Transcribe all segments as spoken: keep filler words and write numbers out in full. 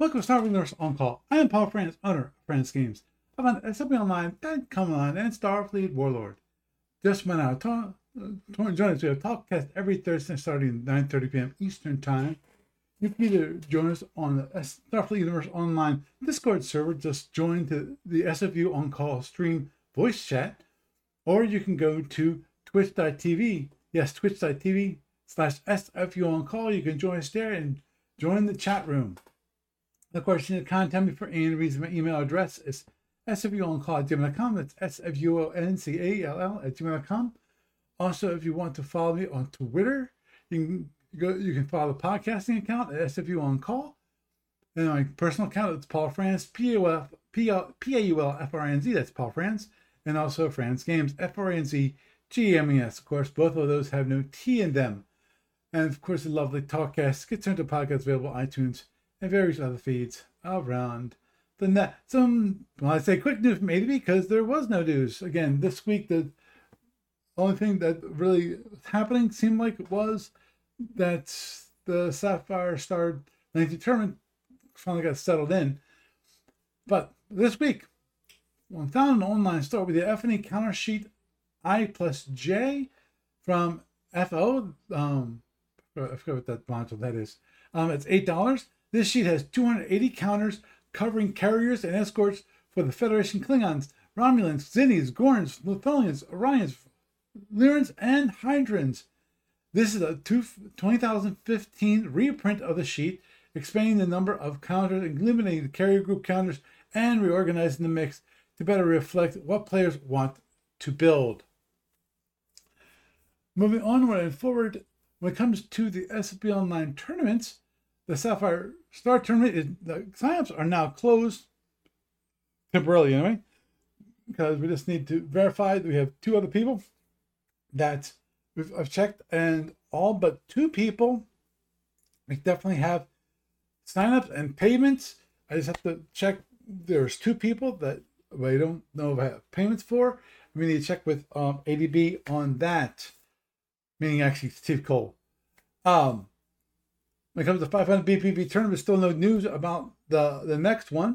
Welcome to Star Wars On Call. I am Paul France, owner of France Games. I'm on S M B Online, and Come On, and Starfleet Warlord. Just one hour. Talk, uh, join us. We have Talkcast every Thursday starting at nine thirty p.m. Eastern Time. You can either join us on the Starfleet Universe Online Discord server. Just join the, the S F U On Call stream voice chat. Or you can go to twitch dot t v. Yes, twitch dot t v slash S F U On Call. You can join us there and join the chat room. Of course, you need to contact me for any reason. My email address is s f u on call at gmail dot com. That's S F U O N C A L L at gmail dot com. Also, if you want to follow me on Twitter, you can go. You can follow the podcasting account at S F U On Call. And my personal account, it's Paul France, P A U L F R A N Z. That's Paul France. And also France Games, F R A N Z G M E S. Of course, both of those have no T in them. And of course, the lovely Talkcast gets turned to podcasts available on iTunes and various other feeds around the net. Some, well, I say quick news from A to B because there was no news. Again, this week, the only thing that really was happening seemed like it was that the Sapphire Star nineteenth tournament finally got settled in. But this week, I found an online store with the F and E counter sheet I plus J from F O. Um, I forget what that module that is. Um, it's eight dollars. This sheet has two hundred eighty counters covering carriers and escorts for the Federation Klingons, Romulans, Zinnies, Gorns, Litholians, Orions, Lyrans, and Hydrans. This is a twenty fifteen reprint of the sheet, expanding the number of counters, eliminating the carrier group counters, and reorganizing the mix to better reflect what players want to build. Moving onward and forward, when it comes to the S F B Online tournaments, the Sapphire Star Tournament, is, the sign-ups are now closed, temporarily anyway, because we just need to verify that we have two other people that we've, I've checked, and all but two people, we definitely have sign-ups and payments. I just have to check. There's two people that I don't know if I have payments for. We need to check with um, A D B on that, meaning actually Steve Cole. Um, When it comes to five hundred B P B tournament, still no news about the, the next one.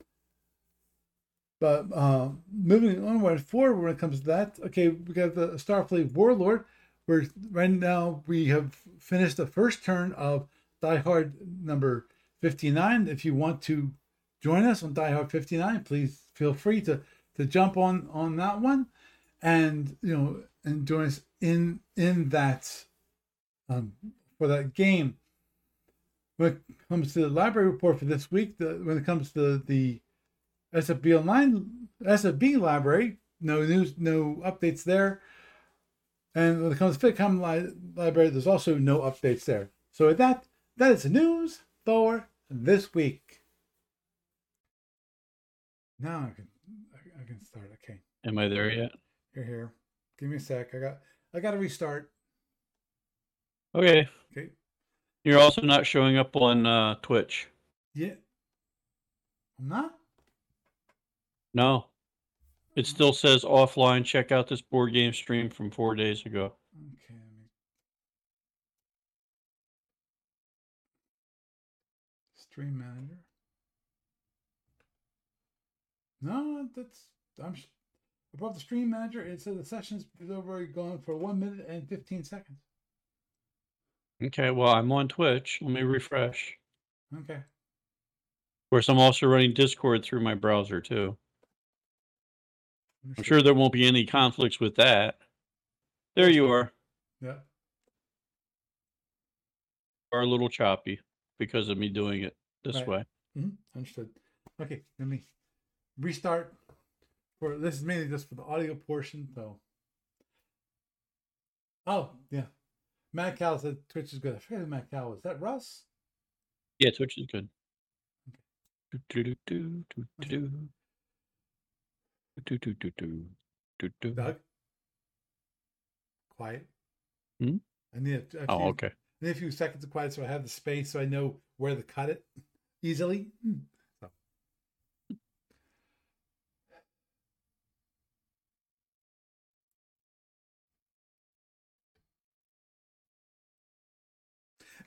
But uh, moving onward forward when it comes to that, okay, we got the Starfleet Warlord, where right now we have finished the first turn of Die Hard number fifty-nine. If you want to join us on Die Hard fifty-nine, please feel free to, to jump on, on that one and, you know, and join us in, in that, um, for that game. When it comes to the library report for this week, the, when it comes to the S F B Online, S F B library, no news, no updates there. And when it comes to FitCom li- library, there's also no updates there. So with that, that is the news for this week. Now I can, I, I can start. Okay. Am I there yet? Here, here. Give me a sec. I got, I got to restart. Okay. Okay. You're also not showing up on uh, Twitch. Yeah. I'm not? No. It still says offline. Check out this board game stream from four days ago. Okay. Let me... Stream manager. No, that's I'm above the stream manager. It says the session's over going for one minute and fifteen seconds. Okay, well, I'm on Twitch. Let me refresh. Okay. Of course, I'm also running Discord through my browser, too. I'm, I'm sure. sure there won't be any conflicts with that. There you are. Yeah. Are a little choppy because of me doing it this right. way. Mm-hmm. Understood. Okay, let me restart. For this is mainly just for the audio portion, though. Oh, yeah. Matt Cal said Twitch is good. I forget who Matt Cal was. Is that Russ? Yeah, Twitch is good. Okay. Doug? Quiet. Hmm? I need a, a oh, few, okay. I need a few seconds of quiet so I have the space so I know where to cut it easily. So.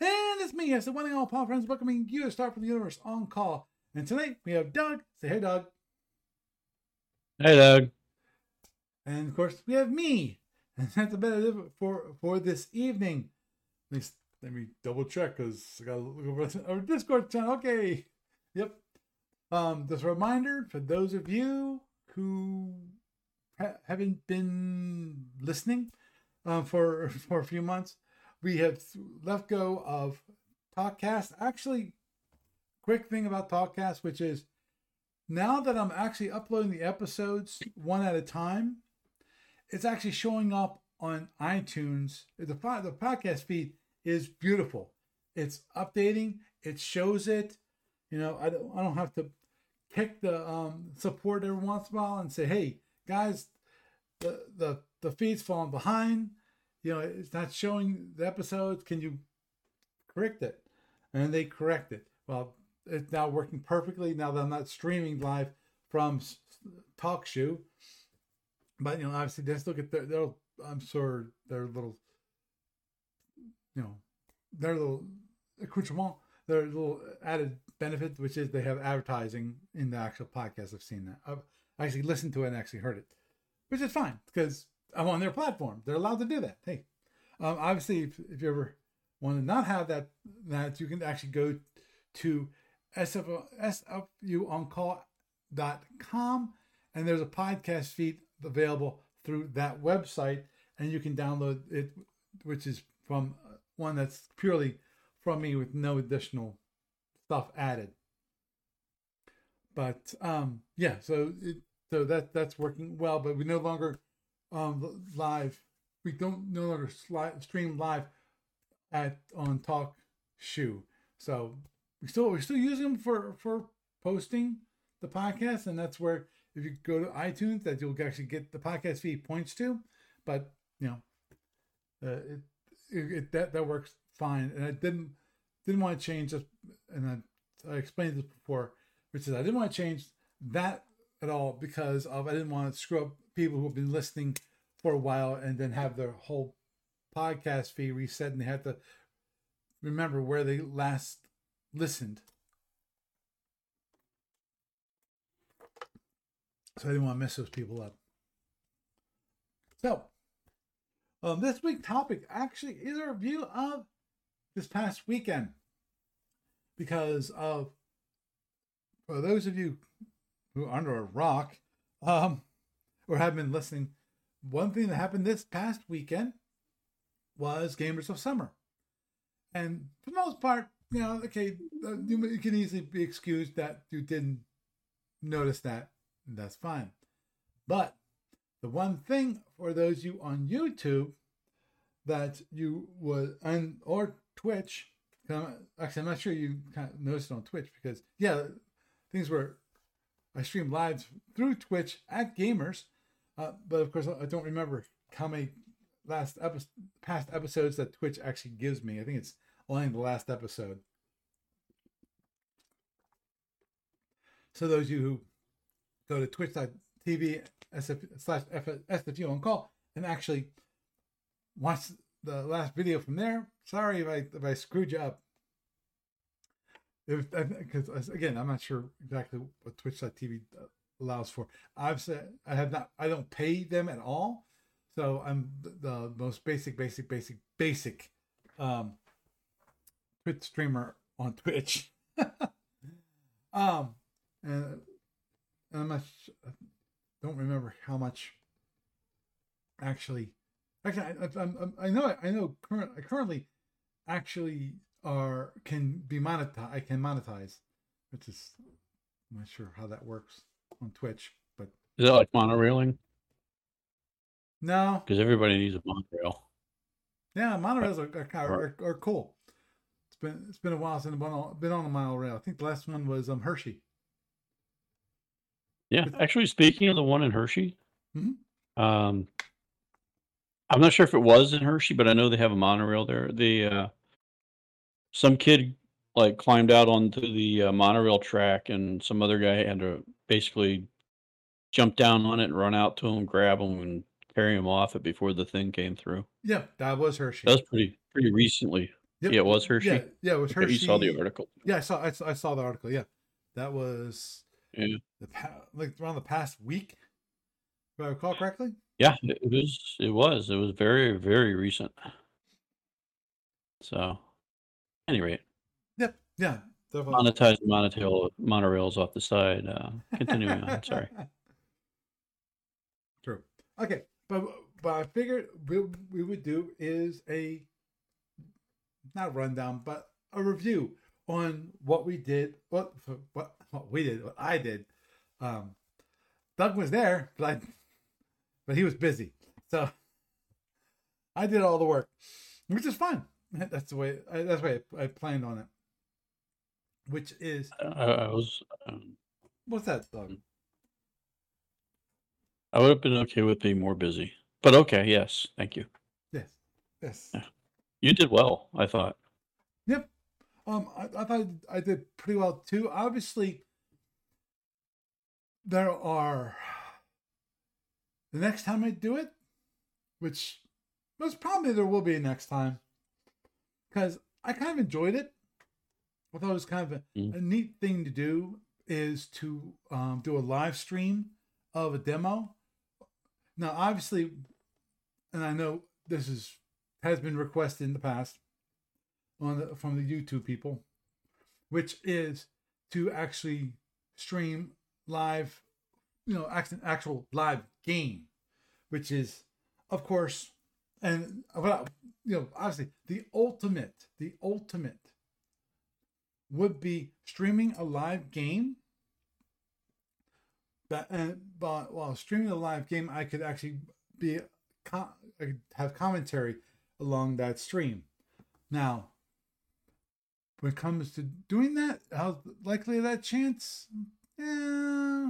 And it's me, yes, the one and all Paul Friends, welcoming you to Star from the Universe on call. And tonight we have Doug. Say hey, Doug. Hey, Doug. And of course we have me. And that's about it for for this evening. At least let me double check because I got to look over our Discord channel. Okay. Yep. Um, just a reminder for those of you who ha- haven't been listening um, for for a few months, we have let go of TalkCast. Actually, quick thing about TalkCast, which is now that I'm actually uploading the episodes one at a time, it's actually showing up on iTunes. The the podcast feed is beautiful. It's updating. It shows it. You know, I don't I don't have to kick the um, support every once in a while and say, hey guys, the the the feed's falling behind. You know, it's not showing the episodes. Can you correct it? And they correct it. Well, it's now working perfectly now that I'm not streaming live from TalkShoe. But, you know, obviously, just look at their, their I'm sure their little, you know, their little accoutrement, their little added benefit, which is they have advertising in the actual podcast. I've seen that. I've actually listened to it and actually heard it, which is fine because I'm on their platform. They're allowed to do that. Hey, um, obviously, if, if you ever want to not have that, that you can actually go to S F U on call dot com and there's a podcast feed available through that website, and you can download it, which is from one that's purely from me with no additional stuff added. But um, yeah, so it, so that that's working well. But we no longer um, live. We don't no longer sli- stream live at on TalkShoe. So we still we're still using them for for posting the podcast, and that's where if you go to iTunes, that you'll actually get the podcast feed points to. But you know, uh, it, it, it that that works fine. And I didn't didn't want to change this, and I, I explained this before, which is I didn't want to change that at all because of I didn't want to screw up people who have been listening for a while and then have their whole podcast feed reset and they have to remember where they last listened. So I didn't want to mess those people up. So, um, this week's topic actually is a review of this past weekend. Because of, for those of you who are under a rock, um, or have been listening, one thing that happened this past weekend was Gamers of Summer. And for the most part, you know, okay, you, you can easily be excused that you didn't notice that. That's fine. But the one thing for those of you on YouTube that you would, and or Twitch, actually, I'm not sure you kind of noticed it on Twitch because, yeah, things were, I streamed live through Twitch at Gamers, uh, but of course, I don't remember how many last epi- past episodes that Twitch actually gives me. I think it's only the last episode. So those of you who go to twitch.tv slash S F U on call and actually watch the last video from there. Sorry if I if I screwed you up. Because again, I'm not sure exactly what twitch.tv allows for. I've said I have not. I don't pay them at all, so I'm the, the most basic, basic, basic, basic um, Twitch streamer on Twitch. um, and. And I'm not, I don't remember how much actually. Actually, I, I, I know I know current, I currently actually are can be monetized. I can monetize, which is I'm not sure how that works on Twitch. But is that like monorailing? No, because everybody needs a monorail. Yeah, monorails are are, are are cool. It's been it's been a while since I've been on, been on a monorail. I think the last one was um Hershey. Yeah, actually, speaking of the one in Hershey, mm-hmm. um, I'm not sure if it was in Hershey, but I know they have a monorail there. The uh, some kid like climbed out onto the uh, monorail track, and some other guy had to basically jump down on it and run out to him, grab him, and carry him off it before the thing came through. Yeah, that was Hershey. That was pretty pretty recently. Yep. Yeah, it was Yeah, Hershey. yeah, it was Okay, you saw the Hershey. article. Yeah, I saw I saw, I saw the article. Yeah. That was Yeah. the pa- like around the past week, if I recall correctly. Yeah, it it was it was. It was very, very recent. So, any rate, Yep. Yeah. Definitely. monetize the monotail monorails off the side. Uh, continuing on, sorry. True. Okay, but but I figured we we would do is a not rundown, but a review on what we did, what what what we did, what I did. Um, Doug was there, but I, but he was busy, so I did all the work, which is fun. That's the way. That's the way I, I planned on it. Which is I, I was, um, what's that, Doug? I would have been okay with being more busy, but okay, yes, thank you. Yes, yes, Yeah. You did well, I thought. yep. Um, I, I thought I did pretty well too. Obviously, there are the next time I do it, which most probably there will be a next time, because I kind of enjoyed it. I thought it was kind of a, Mm. a neat thing to do is to um, do a live stream of a demo. Now, obviously, and I know this is has been requested in the past on the, from the YouTube people, which is to actually stream live, you know, act- actual live game, which is, of course, and well, you know, obviously the ultimate, the ultimate would be streaming a live game. But and but while streaming a live game, I could actually be I could have commentary along that stream. Now, when it comes to doing that, how likely is that chance? Yeah,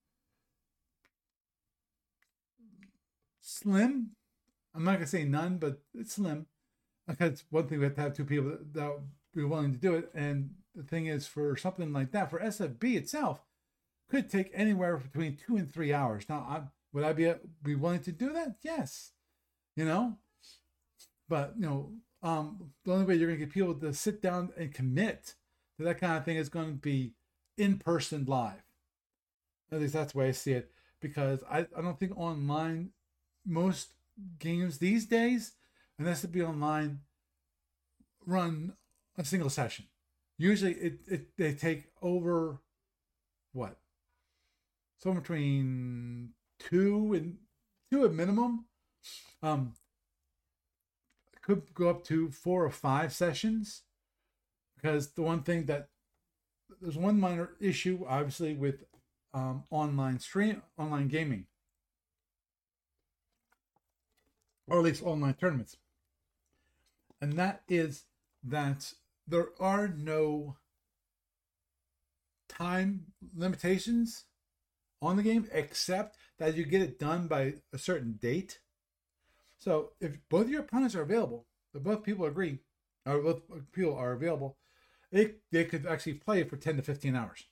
slim. I'm not gonna say none, but it's slim. Because one thing we have to have two people that, that be willing to do it, and the thing is, for something like that, for S F B itself, could take anywhere between two and three hours. Now, I, would I be be willing to do that? Yes, you know, but you know, um, the only way you're going to get people to sit down and commit to that kind of thing is going to be in person live. At least that's the way I see it, because I, I don't think online most games these days, unless it be online, run a single session. Usually, it, it they take over what somewhere between two and two at minimum. Um, could go up to four or five sessions, because the one thing that there's one minor issue, obviously, with um, online stream, online gaming, or at least online tournaments, and that is that there are no time limitations on the game, except that you get it done by a certain date. So if both your opponents are available, if both people agree, or both people are available, they, they could actually play for ten to fifteen hours.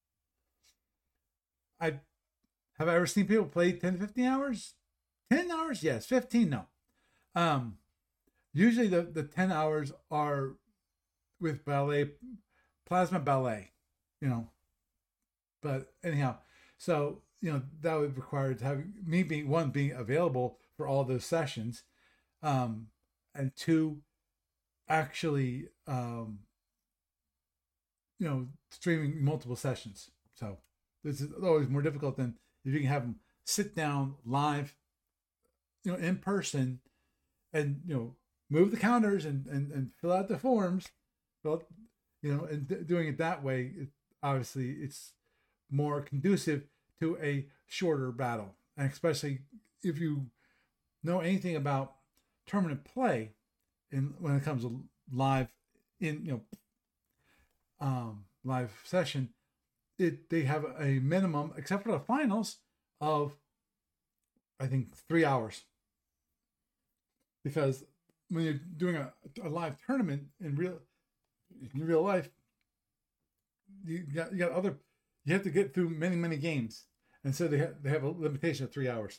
I have I ever seen people play ten to fifteen hours? ten hours? Yes. fifteen? No. Um, usually the, the ten hours are with ballet, plasma ballet, you know. But anyhow, so, you know, that would require to have me being one, being available for all those sessions, um, and two, actually, um, you know, streaming multiple sessions. So this is always more difficult than if you can have them sit down live, you know, in person, and you know, move the counters and and, and fill out the forms. Well, you know, and th- doing it that way, it, obviously, it's more conducive to a shorter battle, and especially if you know anything about tournament play, in when it comes to live, in you know, um, live session, it they have a minimum, except for the finals, of I think three hours, because when you're doing a, a live tournament in real in real life, you got you got other you have to get through many many games, and so they have they have a limitation of three hours.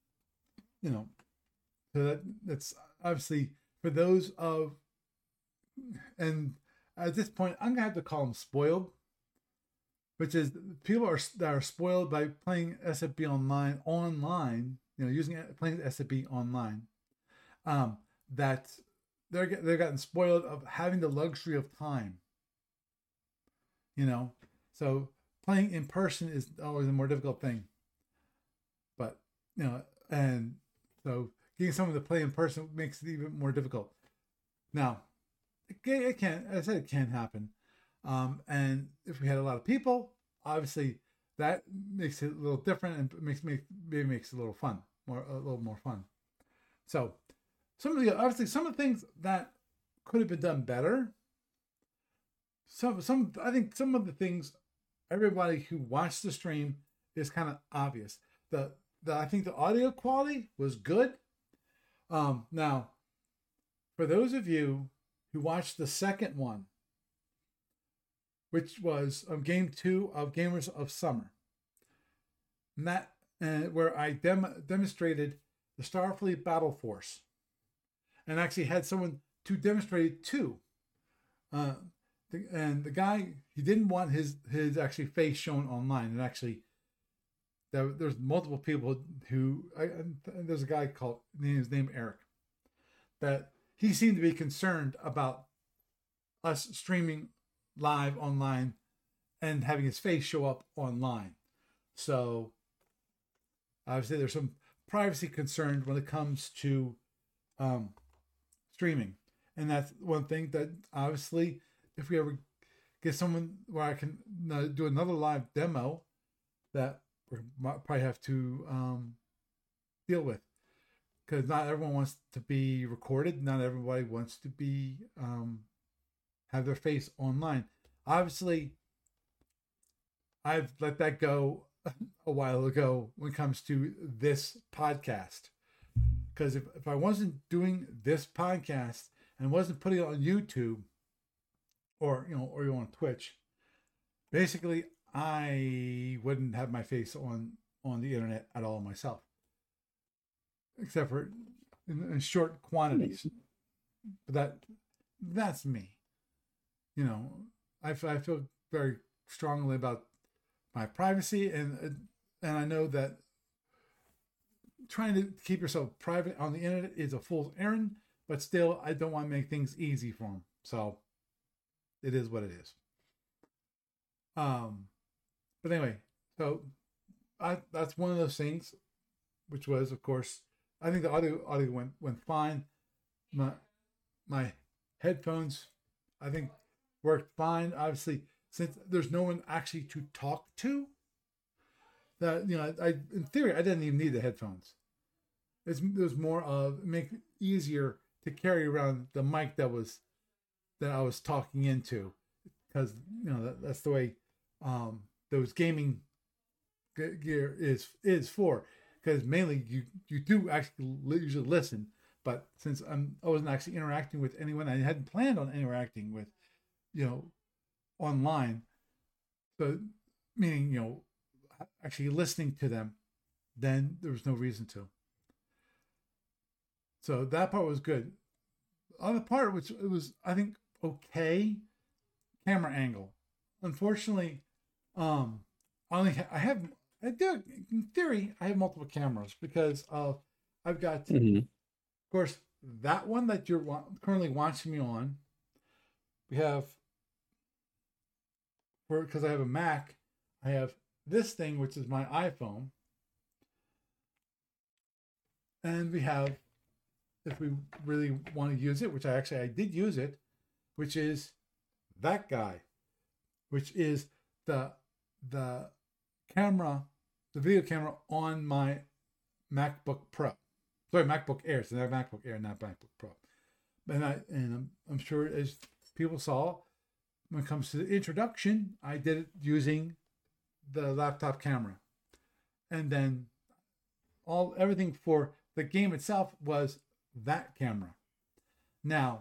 You know, so that that's obviously for those of and at this point, I'm gonna have to call them spoiled, which is people are that are spoiled by playing S F B online online. You know, using playing S F B online. Um, that they're they're gotten spoiled of having the luxury of time. You know, so playing in person is always a more difficult thing. But you know, and so getting someone to play in person makes it even more difficult. Now, it, it can, as I said, it can happen. Um, and if we had a lot of people, obviously that makes it a little different and makes me maybe makes it a little fun, more a little more fun. So some of the obviously some of the things that could have been done better. Some some I think some of the things everybody who watched the stream is kind of obvious. The the I think the audio quality was good. Um, now, for those of you who watched the second one, which was um, game two of Gamers of Summer, and that uh, where I dem- demonstrated the Starfleet Battle Force, and actually had someone to demonstrate it to. Uh, the, and the guy, he didn't want his his actually face shown online, and actually there, there's multiple people who I, there's a guy called his name Eric, that he seemed to be concerned about us streaming live online and having his face show up online. So obviously there's some privacy concerns when it comes to um, streaming. And that's one thing that obviously if we ever get someone where I can uh, do another live demo, that we might probably have to um, deal with. Because not everyone wants to be recorded. Not everybody wants to be um, have their face online. Obviously, I've let that go a while ago when it comes to this podcast. Because if, if I wasn't doing this podcast and wasn't putting it on YouTube or you know or on Twitch, basically I wouldn't have my face on on the internet at all myself, except for in, in short quantities. But that that's me. You know, I, I feel very strongly about my privacy, and and I know that trying to keep yourself private on the internet is a fool's errand, but still, I don't want to make things easy for them. So it is what it is. Um, but anyway, so I that's one of those things, which was, of course, I think the audio audio went went fine. My my headphones, I think, worked fine. Obviously, since there's no one actually to talk to, that you know, I in theory I didn't even need the headphones. It's, it was more of make it easier to carry around the mic that was that I was talking into, because you know that, that's the way um, those gaming gear is is for. Because mainly you you do actually usually listen, but since I'm I wasn't actually interacting with anyone, I hadn't planned on interacting with, you know, online. So meaning you know actually listening to them, then there was no reason to. So that part was good. The other part, which it was I think okay, camera angle. Unfortunately, um, I only ha- I have. I do, in theory, I have multiple cameras because uh, I've got, mm-hmm. of course, that one that you're wa- currently watching me on. We have, for because I have a Mac, I have this thing, which is my iPhone. And we have, if we really want to use it, which I actually, I did use it, which is that guy, which is the, the, camera, the video camera on my MacBook Pro. Sorry, MacBook Air. It's not MacBook Air, not MacBook Pro. And I and I'm, I'm sure as people saw, when it comes to the introduction, I did it using the laptop camera, and then all everything for the game itself was that camera. Now,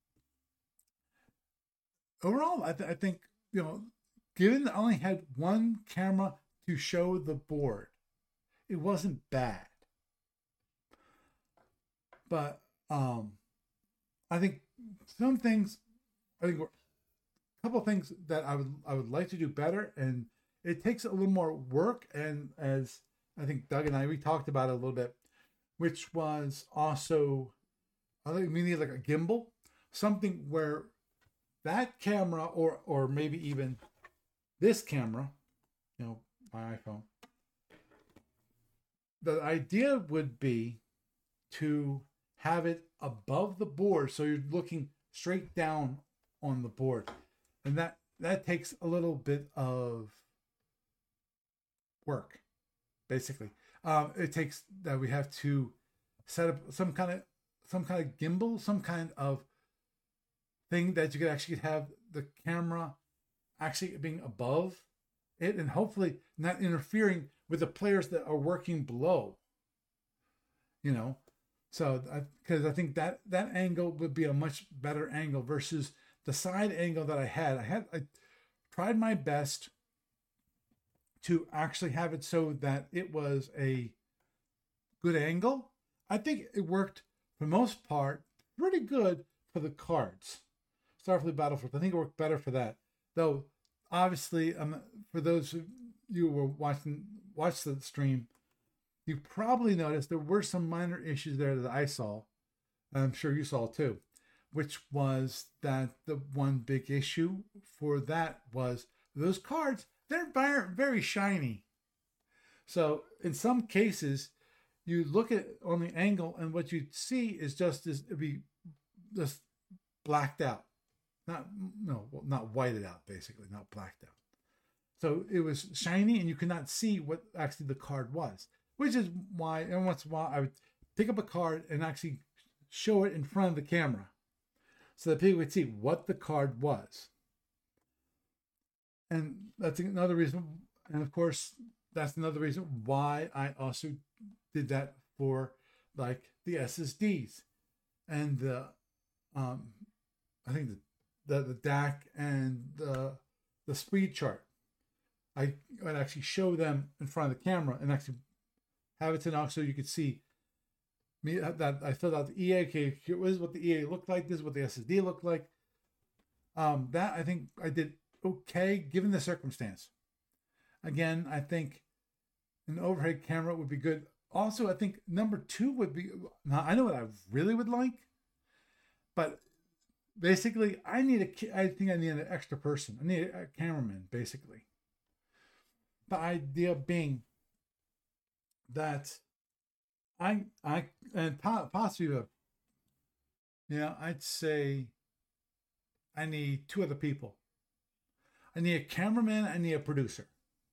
overall, I, th- I think you know, given that I only had one camera to show the board, it wasn't bad. But um, I think some things I think a couple of things that I would I would like to do better, and it takes a little more work. And as I think Doug and I we talked about it a little bit, which was also I think we need like a gimbal, something where that camera or or maybe even this camera, you know, my iPhone. The idea would be to have it above the board so you're looking straight down on the board. And that that takes a little bit of work, basically. Um, it takes that we have to set up some kind of some kind of gimbal, some kind of thing that you could actually have the camera actually being above it and hopefully not interfering with the players that are working below. You know, so because I, I think that that angle would be a much better angle versus the side angle that I had. I had I tried my best to actually have it so that it was a good angle. I think it worked for the most part pretty good for the cards. Starfleet Battlefront, I think it worked better for that. Though obviously, um, for those of you who were watching watch the stream, you probably noticed there were some minor issues there that I saw. I'm sure you saw too, which was that the one big issue for that was those cards, they're very, very shiny. So in some cases, you look at on the angle and what you see is just this, it'd be just blacked out. Not, no, well, not whited out, basically, not blacked out. So it was shiny and you could not see what actually the card was, which is why every once in a while I would pick up a card and actually show it in front of the camera so that people would see what the card was. And that's another reason. And of course, that's another reason why I also did that for like the S S Ds and the, um, I think the, the, the D A C and the, the speed chart. I would actually show them in front of the camera and actually have it to knock so you could see me that I filled out the E A. Okay, here was what the E A looked like. This is what the S S D looked like. Um, that I think I did okay given the circumstance. Again, I think an overhead camera would be good. Also, I think number two would be. Now I know what I really would like, but basically, I need a. I think I need an extra person. I need a cameraman, basically. The idea being that I I and possibly a, you know, I'd say I need two other people. I need a cameraman, I need a producer.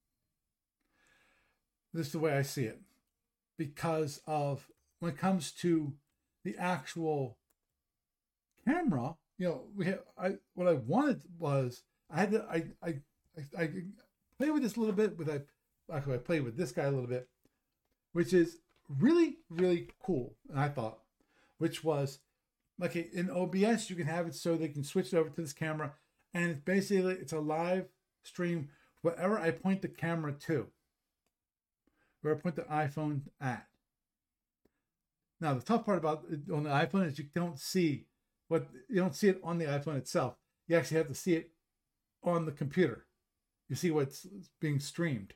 This is the way I see it. Because of when it comes to the actual camera, you know, we have I what I wanted was I had to I I I, I play with this a little bit with I actually I played with this guy a little bit, which is really, really cool. And I thought, which was like in O B S, you can have it so they can switch it over to this camera. And it's basically, it's a live stream, wherever I point the camera to, where I point the iPhone at. Now, the tough part about it on the iPhone is you don't see what, you don't see it on the iPhone itself. You actually have to see it on the computer. You see what's being streamed.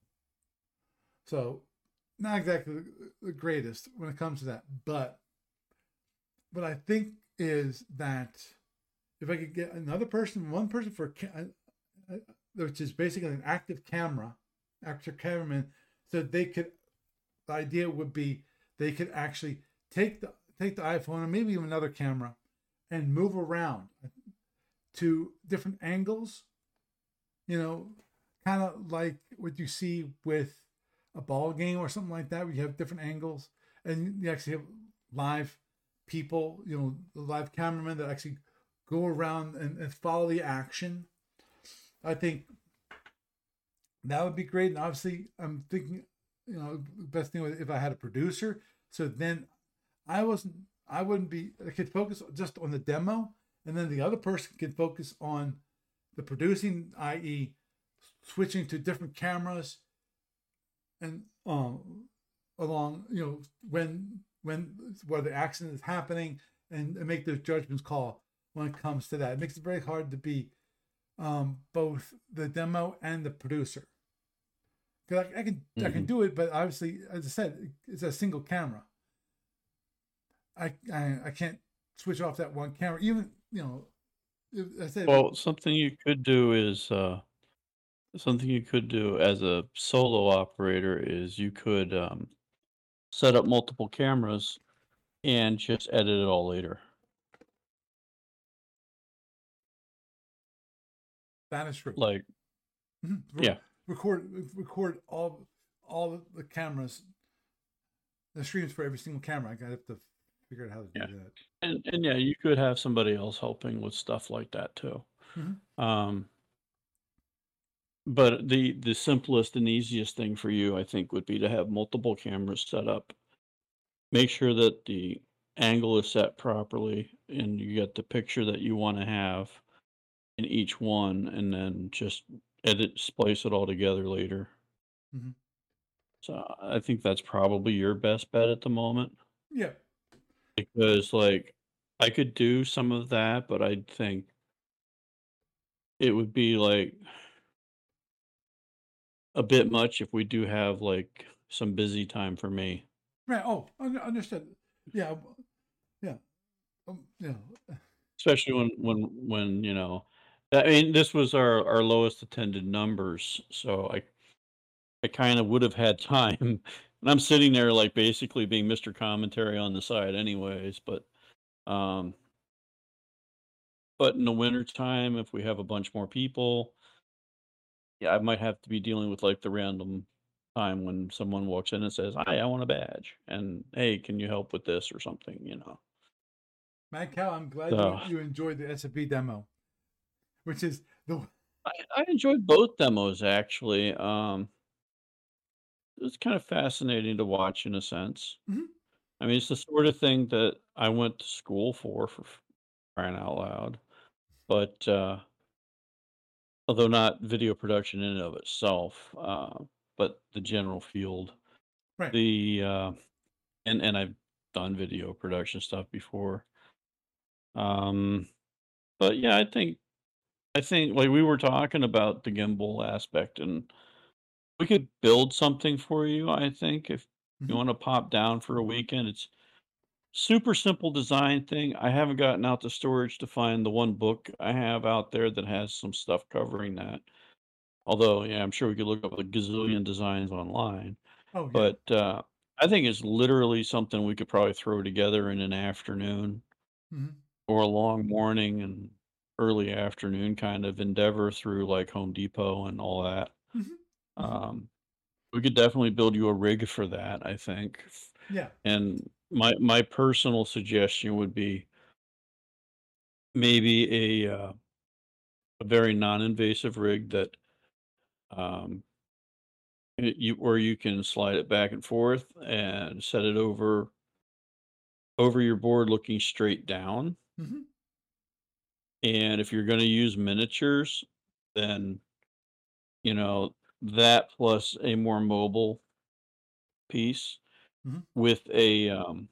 So, not exactly the greatest when it comes to that, but what I think is that if I could get another person, one person for, which is basically an active camera, active cameraman, so they could, the idea would be they could actually take the take the iPhone or maybe even another camera and move around to different angles, you know, kind of like what you see with a ball game or something like that, where you have different angles and you actually have live people, you know, live cameramen that actually go around and, and follow the action. I think that would be great. And obviously I'm thinking, you know, the best thing was if I had a producer. So then I wasn't, I wouldn't be, I could focus just on the demo and then the other person can focus on the producing, that is switching to different cameras and um, along, you know, when, when, where the accident is happening and, and make those judgments call. when it comes to that. It makes it very hard to be um, both the demo and the producer. Because I, I can mm-hmm. I can do it, but obviously, as I said, it's a single camera. I I, I can't switch off that one camera. Even you know, I said. Well, something you could do is uh, something you could do as a solo operator is you could um, set up multiple cameras and just edit it all later. That is true. Like, mm-hmm. yeah, record record all all the cameras, the streams for every single camera. I got to have to figure out how to do yeah. that. And and yeah, you could have somebody else helping with stuff like that too. Mm-hmm. Um, but the the simplest and easiest thing for you, I think, would be to have multiple cameras set up. Make sure that the angle is set properly, and you get the picture that you want to have in each one, and then just edit, splice it all together later. Mm-hmm. So I think that's probably your best bet at the moment. Yeah. Because, like, I could do some of that, but I think it would be, like, a bit much if we do have, like, some busy time for me. Right. Oh, understood. Yeah. Yeah. Um, yeah. Especially when, when, when, you know, I mean, this was our, our lowest attended numbers, so I I kind of would have had time. And I'm sitting there like basically being Mister Commentary on the side anyways, but um but in the winter time, if we have a bunch more people, yeah, I might have to be dealing with like the random time when someone walks in and says, "Hi, I want a badge," and hey, can you help with this or something, you know. Mad Cow, I'm glad So, you, you enjoyed the S F B demo, which is the. I, I enjoyed both demos actually. Um, it was kind of fascinating to watch in a sense. Mm-hmm. I mean, it's the sort of thing that I went to school for, for crying out loud. But uh, although not video production in and of itself, uh, but the general field, right. the uh, and and I've done video production stuff before. Um, but yeah, I think I think like we were talking about the gimbal aspect, and we could build something for you. I think if mm-hmm. you want to pop down for a weekend, it's super simple design thing. I haven't gotten out the storage to find the one book I have out there that has some stuff covering that. Although, yeah, I'm sure we could look up a gazillion designs online. Oh, yeah. But uh, I think it's literally something we could probably throw together in an afternoon mm-hmm. or a long morning and early afternoon kind of endeavor through like Home Depot and all that. Mm-hmm. Um, we could definitely build you a rig for that, I think. Yeah. And my my personal suggestion would be maybe a uh, a very non-invasive rig that um y- you where you can slide it back and forth and set it over over your board looking straight down. Mm-hmm. And if you're going to use miniatures, then you know that plus a more mobile piece mm-hmm. with a um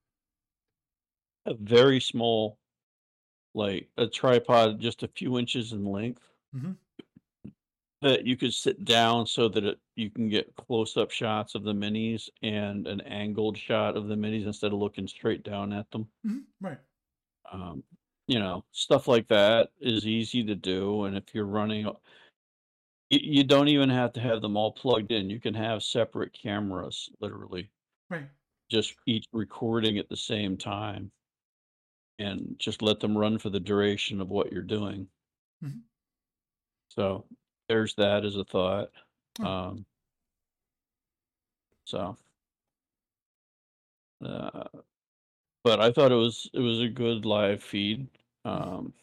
a very small, like a tripod just a few inches in length, Mm-hmm. that you could sit down so that it, you can get close-up shots of the minis and an angled shot of the minis instead of looking straight down at them. Mm-hmm. Right. Um, you know, stuff like that is easy to do, and if you're running, you, you don't even have to have them all plugged in. You can have separate cameras, literally, Right. just each recording at the same time, and just let them run for the duration of what you're doing. Mm-hmm. So there's that as a thought. Oh. Um, so, uh, but I thought it was it was a good live feed. Um,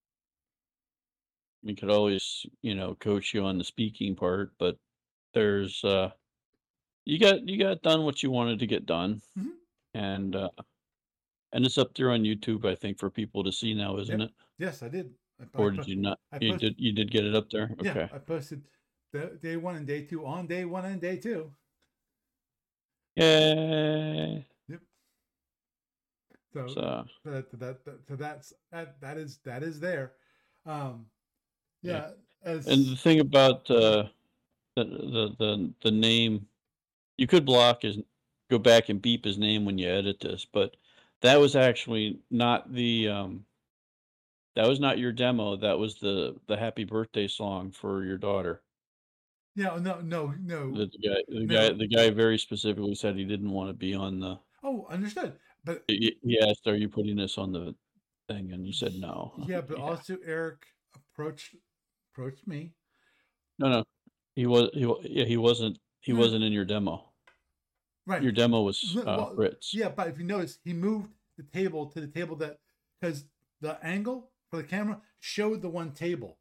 we could always, you know, coach you on the speaking part, but there's uh, you got you got done what you wanted to get done, Mm-hmm. and uh, and it's up there on YouTube, I think, for people to see now, isn't Yep. it? Yes, I did. I, Or I, did you not? I You posted, did you did get it up there? yeah, Okay. I posted the day one and day two on day one and day two. Yay! Yep. So, So, that, that, that, so that's that that is that is there. Um, yeah, yeah. as And the thing about uh, the, the the the name, you could block his, go back and beep his name when you edit this, but that was actually not the um, that was not your demo. That was the the happy birthday song for your daughter. yeah, no, no, no, The, the guy, the guy, no. the guy very specifically said he didn't want to be on the. Oh, understood. But He, he asked, "Are you putting this on the thing?" And you said no. yeah, but Yeah, also Eric approached approached me. no, no, he was he wa- yeah he wasn't he No, no, wasn't in your demo. right. Your demo was Li- uh, Well, Fritz. yeah, but if you notice, he moved the table to the table that because the angle for the camera showed the one table.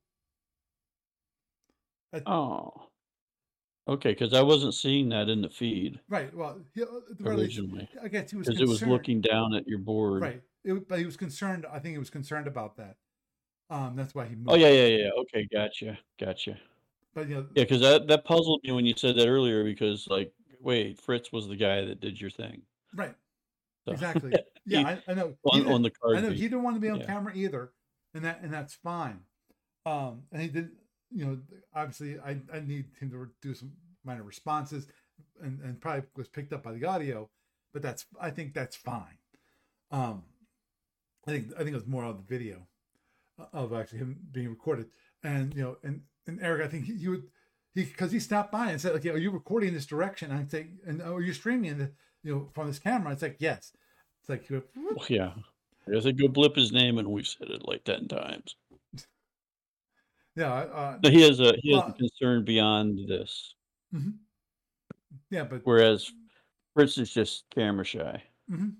That, Oh, okay, because I wasn't seeing that in the feed right. Well, he, at the very least, originally I guess he was because it was concerned. looking down at your board. Right. It, but he was concerned. I think he was concerned about that. Um, that's why he moved. Oh yeah, yeah, yeah. Okay, gotcha, gotcha. But you know, Yeah, because that that puzzled me when you said that earlier. Because like, wait, Fritz was the guy that did your thing. right. So Exactly. Yeah, he, I, I know. on, He did- on the card. I know beat. he didn't want to be on Yeah. camera either, and that and that's fine. Um, and he did. You know, obviously, I I need him to do some minor responses, and and probably was picked up by the audio, but that's I think that's fine. Um, I think I think it was more of the video of actually him being recorded, and you know, and and Eric, I think he, he would he because he stopped by and said, like, "Are you recording this direction?" I'd say, "And oh, are you streaming the you know from this camera?" It's like, "Yes." It's like, he went, Well, yeah. I think go blip his name, and we've said it like ten times. yeah, uh, No, he has a he has a well, concern beyond this, mhm. Yeah, but whereas Fritz is just camera shy. mhm.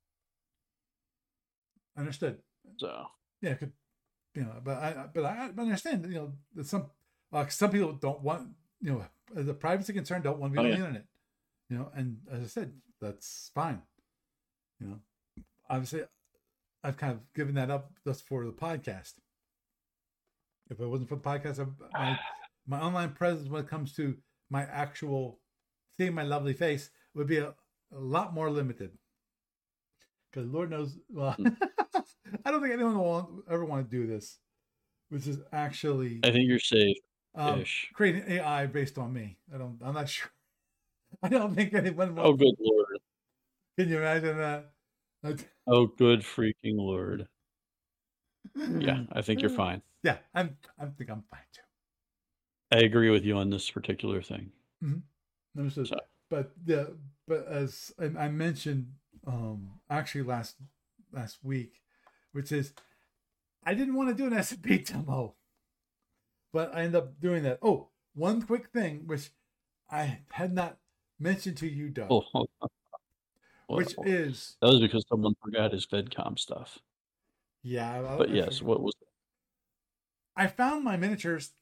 Understood. So Yeah, could you know, but I but I, I understand you know that some uh, some people don't want you know as a privacy concern don't want to be Oh, on yeah. the internet, you know, and as I said, that's fine. You know, obviously, I've kind of given that up just for the podcast. If it wasn't for the podcast, I, my my online presence when it comes to my actual seeing my lovely face would be a, a lot more limited. Because Lord knows, well, I don't think anyone will want, ever want to do this, which is actually I think you're safe um, ish. creating A I based on me. I don't. I'm not sure. I don't think anyone Oh, wants. good lord. Can you imagine that? Oh, good freaking lord. Yeah, I think you're fine. Yeah, I'm. I think I'm fine too. I agree with you on this particular thing. Mm-hmm. Understood. So, But the but as I, I mentioned, um, actually last last week, which is I didn't want to do an S and P demo, but I ended up doing that. Oh, one quick thing which I had not mentioned to you, Doug, oh, well, which is that was because someone forgot his FedCom stuff. yeah. I, But I yes, forget. what was it? I found my miniatures.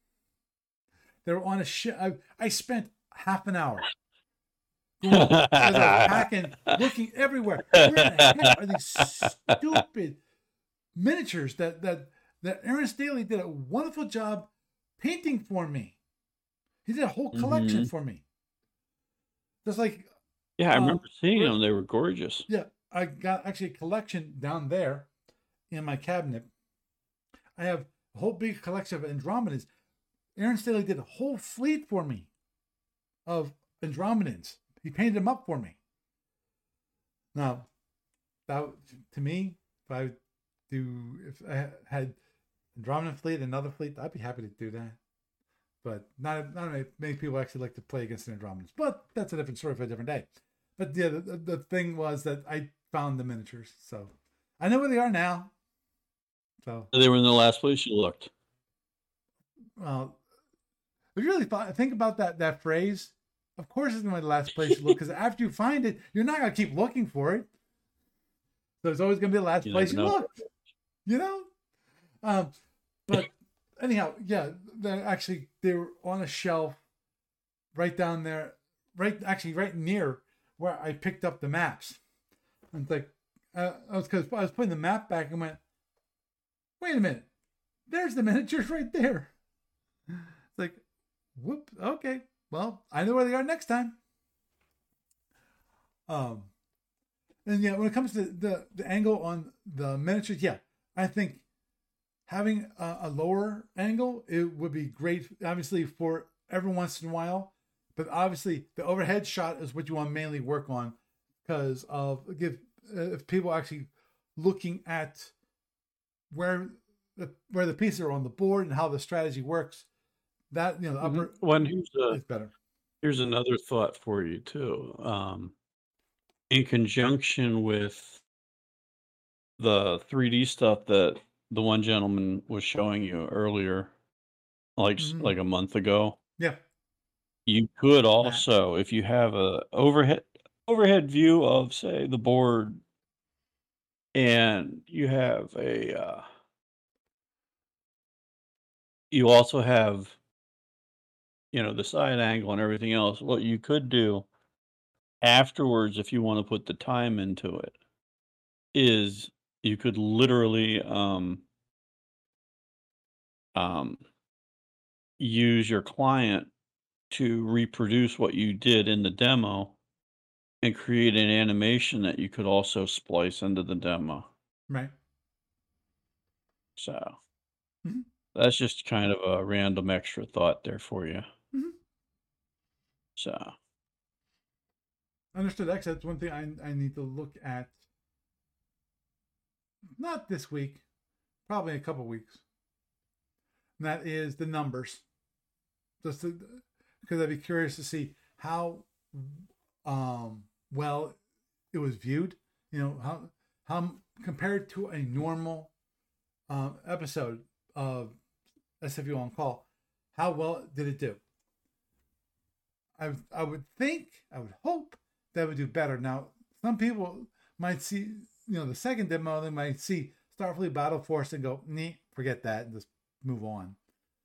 They were on a ship. I, I spent half an hour going, as I was packing, looking everywhere. Where the heck are these stupid miniatures that that that Aaron Staley did a wonderful job painting for me? He did a whole collection Mhm. for me. Just like Yeah, I um, remember seeing where- them. They were gorgeous. yeah, I got actually a collection down there in my cabinet. I have a whole big collection of Andromedans. Aaron Staley did a whole fleet for me of Andromedans. He painted them up for me. Now, that to me, if I do, if I had Andromedan fleet, another fleet, I'd be happy to do that. But not not many, many people actually like to play against the Andromedans. But that's a different story for a different day. But yeah, the, the, the thing was that I found the miniatures, so I know where they are now. So They were in the last place you looked. well, if you really thought, think about that that phrase, of course it's going to be the last place you look, because after you find it, you're not going to keep looking for it. So it's always going to be the last You place you never know. look. You know? Um, but anyhow, yeah, they're actually, they were on a shelf right down there, right, actually right near where I picked up the maps. And it's like, uh, I was, cause I was putting the map back and went, wait a minute, there's the miniatures right there. It's like, whoop, okay, well, I know where they are next time. Um, And yeah, when it comes to the the angle on the miniatures, yeah, I think having a, a lower angle, it would be great, obviously, for every once in a while. But obviously, the overhead shot is what you want to mainly work on, because of give uh, if people are actually looking at where the where the pieces are on the board and how the strategy works. That, you know, the Mhm. upper Well, and here's a is better. here's another thought for you too. Um, in conjunction with the three D stuff that the one gentleman was showing you earlier, like s- Mm-hmm. like a month ago, Yeah, you could that. also, if you have a overhead overhead view of, say, the board, and you have a uh, you also have, you know, the side angle and everything else. What you could do afterwards, if you want to put the time into it, is you could literally um um use your client to reproduce what you did in the demo and create an animation that you could also splice into the demo. Right. So Mm-hmm. that's just kind of a random extra thought there for you. Mm-hmm. So Understood. Actually, that's one thing I I need to look at. Not this week, probably in a couple weeks. And that is the numbers. Just because I'd be curious to see how um, well it was viewed. You know, how how compared to a normal um, episode of S F U on Call, how well did it do? I I would think, I would hope that it would do better. Now, some people might see, you know, the second demo, they might see Starfleet Battle Force and go, "Nee, forget that," and just move on.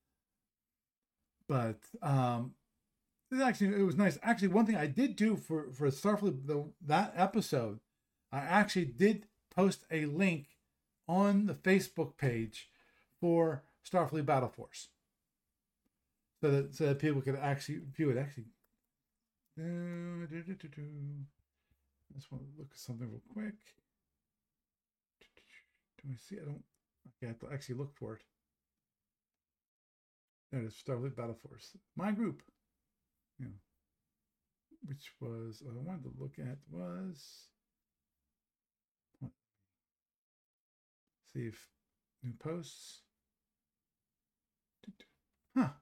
But um, it actually, it was nice. Actually, one thing I did do for for Starfleet, the, that episode, I actually did post a link on the Facebook page for Starfleet Battle Force, so that so that people could actually view it. Actually, uh, do, do, do, do. I just want to look at something real quick. Do I see? I don't. Okay, I have to actually look for it. There it is. Starfleet Battle Force. My group. You know, which was what I wanted to look at was. Let's see if new posts. Huh.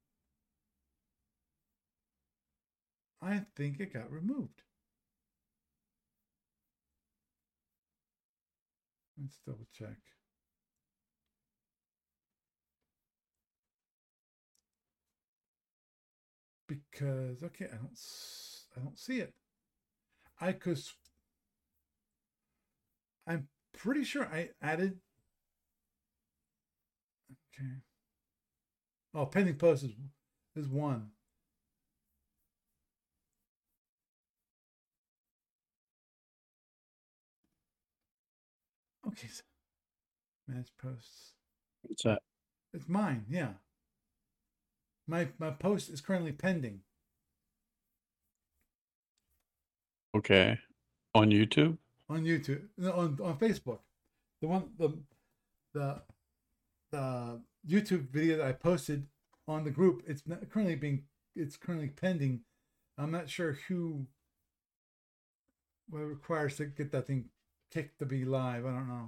I think it got removed. Let's double check. Because okay, I don't I don't see it. I could. I'm pretty sure I added. Okay. Oh, pending post is is one. Okay, so manage posts. what's that? It's mine. Yeah, my my post is currently pending Okay. On YouTube? on YouTube, no, on on Facebook. The one the the the YouTube video that I posted on the group. It's not currently being. It's currently pending. I'm not sure who what it requires to get that thing kicked to be live. I don't know.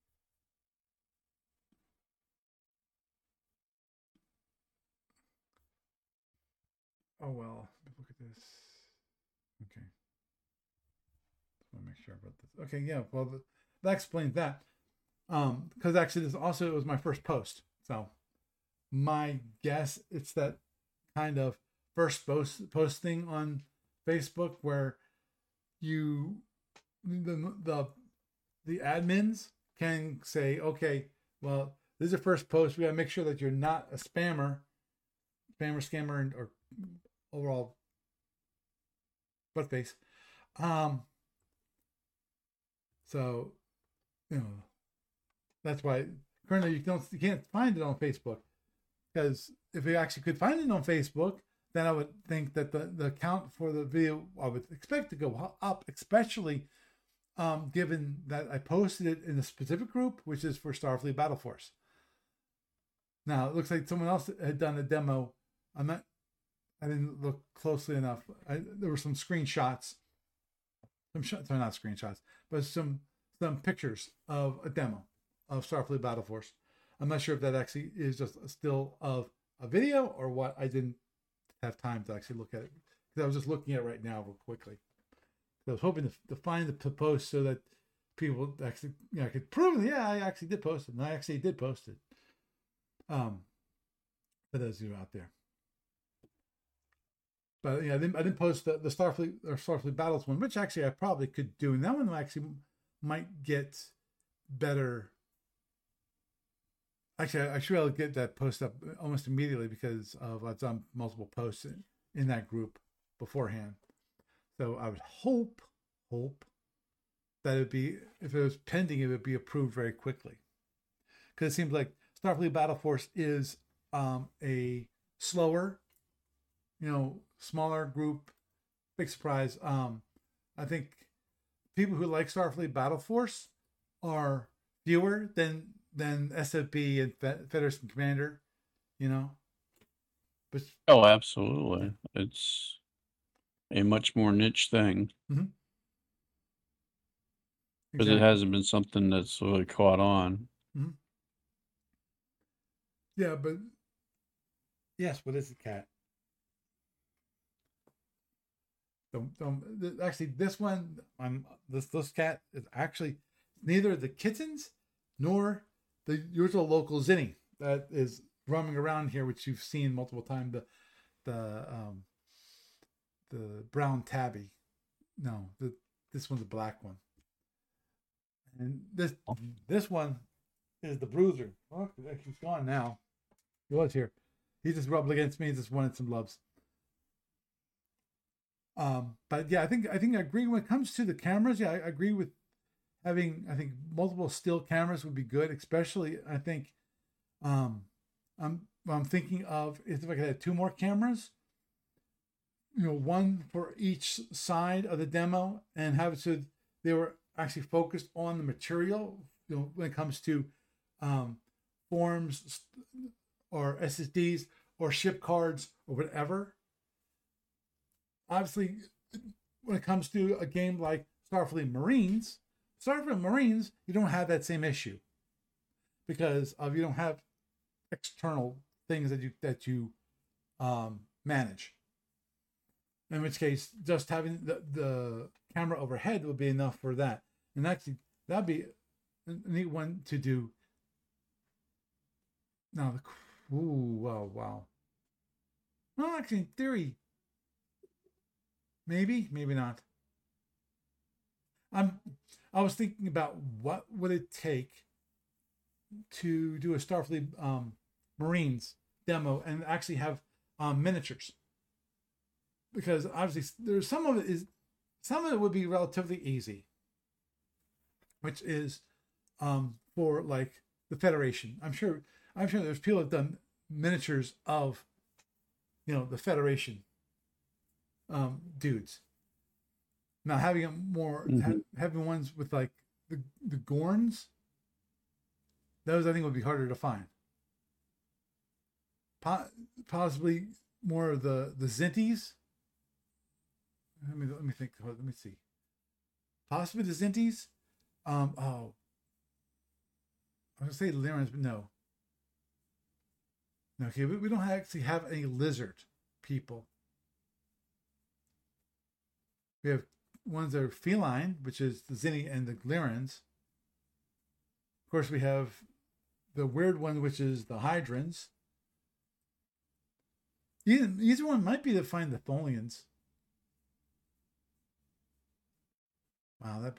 Oh well. Look at this. Okay. Just want to make sure about this. Okay, yeah. Well, the, that explains that. Um, because actually, this also was my first post. So my guess it's that kind of first post posting on Facebook where you the the the admins can say, okay, well, this is your first post. We gotta make sure that you're not a spammer, spammer, scammer, or overall butt face. Um, so you know that's why currently you don't you can't find it on Facebook, because if you actually could find it on Facebook, then I would think that the the count for the video I would expect to go up, especially um, given that I posted it in a specific group, which is for Starfleet Battle Force. Now it looks like someone else had done a demo. I'm not. I didn't look closely enough. I, there were some screenshots. Some shots, sorry, not screenshots, but some some pictures of a demo of Starfleet Battle Force. I'm not sure if that actually is just a still of a video or what. I didn't have time to actually look at it because I was just looking at it right now real quickly. I was hoping to, to find the post so that people actually, you know, could prove, yeah, I actually did post it, and I actually did post it. Um, for those of you out there. But yeah, I didn't, I didn't post the, the Starfleet or Starfleet Battles one, which actually I probably could do, and that one actually might get better. Actually, I should be able to get that post up almost immediately because of I've done multiple posts in, in that group beforehand. So I would hope, hope that it'd be, if it was pending, it would be approved very quickly. Because it seems like Starfleet Battle Force is um, a slower, you know, smaller group. Big surprise. Um, I think people who like Starfleet Battle Force are fewer than than S F B and Federation Commander, you know. But oh, absolutely, it's a much more niche thing mm-hmm. because Exactly. it hasn't been something that's really caught on. Mm-hmm. Yeah, but yes, what is a cat? Don't, don't, actually, this one, I'm this this cat is actually neither the kittens nor the usual local Zinni that is roaming around here, which you've seen multiple times. The the um the brown tabby. No, the this one's a black one. And this this one is the bruiser. Oh, he's gone now. He was here. He just rubbed against me. Just wanted some loves. Um, but yeah, I think I think I agree when it comes to the cameras. Yeah, I, I agree with having. I think multiple still cameras would be good, especially. I think um, I'm I'm thinking of if I could have two more cameras. You know, one for each side of the demo, and have it so they were actually focused on the material. You know, when it comes to um, forms or S S Ds or ship cards or whatever. Obviously, when it comes to a game like Starfleet Marines, Starfleet Marines, you don't have that same issue because of you don't have external things that you that you um, manage. In which case, just having the, the camera overhead would be enough for that. And actually, that'd be a neat one to do. Now, the, ooh, wow, wow. Well, actually, in theory, maybe, maybe not. I'm. I was thinking about what would it take to do a Starfleet um, Marines demo and actually have um, miniatures. Because obviously there's some of it is some of it would be relatively easy, which is um, for like the Federation. I'm sure I'm sure there's people that have done miniatures of, you know, the Federation um, dudes. Now having them more mm-hmm. ha- having ones with like the the Gorns, those I think would be harder to find. Po- possibly more of the the Zinties. Let me let me think. Let me see. Possibly the Zinties. Um. Oh. I was gonna say Lyrans, but no. No. Okay. We, we don't actually have any lizard people. We have ones that are feline, which is the Zinni and the Lyrans. Of course, we have the weird one, which is the Hydrans. Either, either one might be to find the Tholians. Wow, that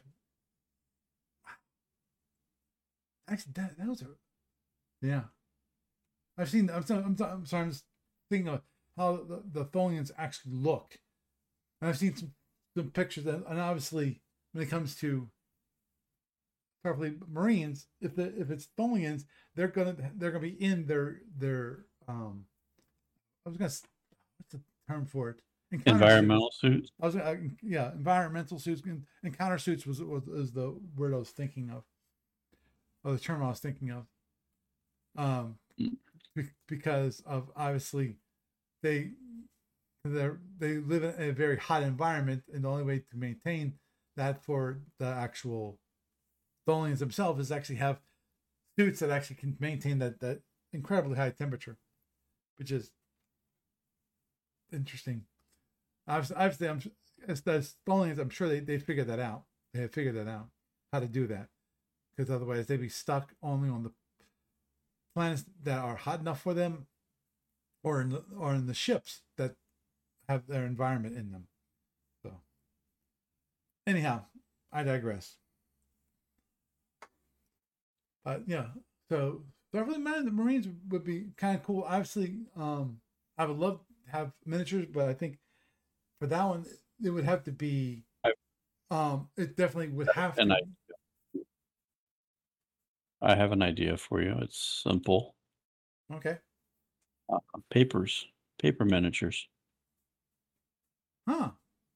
actually that that was a yeah. I've seen. I'm sorry. I'm, I'm sorry. I'm just thinking of how the, the Tholians actually look, and I've seen some, some pictures. That, and obviously, when it comes to Starfleet Marines, if the if it's Tholians, they're gonna they're gonna be in their their um. I was gonna what's the term for it? encounter suits. Environmental suits. I was uh, yeah, environmental suits. Encounter suits was was is the word I was thinking of, or the term I was thinking of. Um, Mm. be- because of obviously they they they live in a very hot environment, and the only way to maintain that for the actual Tholians themselves is actually have suits that actually can maintain that that incredibly high temperature, which is interesting. Obviously, obviously I'm as the Tholians, I'm sure they they figured that out. They have figured that out how to do that, because otherwise they'd be stuck only on the planets that are hot enough for them, or in the, or in the ships that have their environment in them. So, anyhow, I digress. But yeah, so Starfleet Man, the Marines would be kind of cool. Obviously, um, I would love to have miniatures, but I think for that one, it would have to be. I, Um, it definitely would have and to. I, I have an idea for you. It's simple. Okay. Uh, papers, paper miniatures. Huh.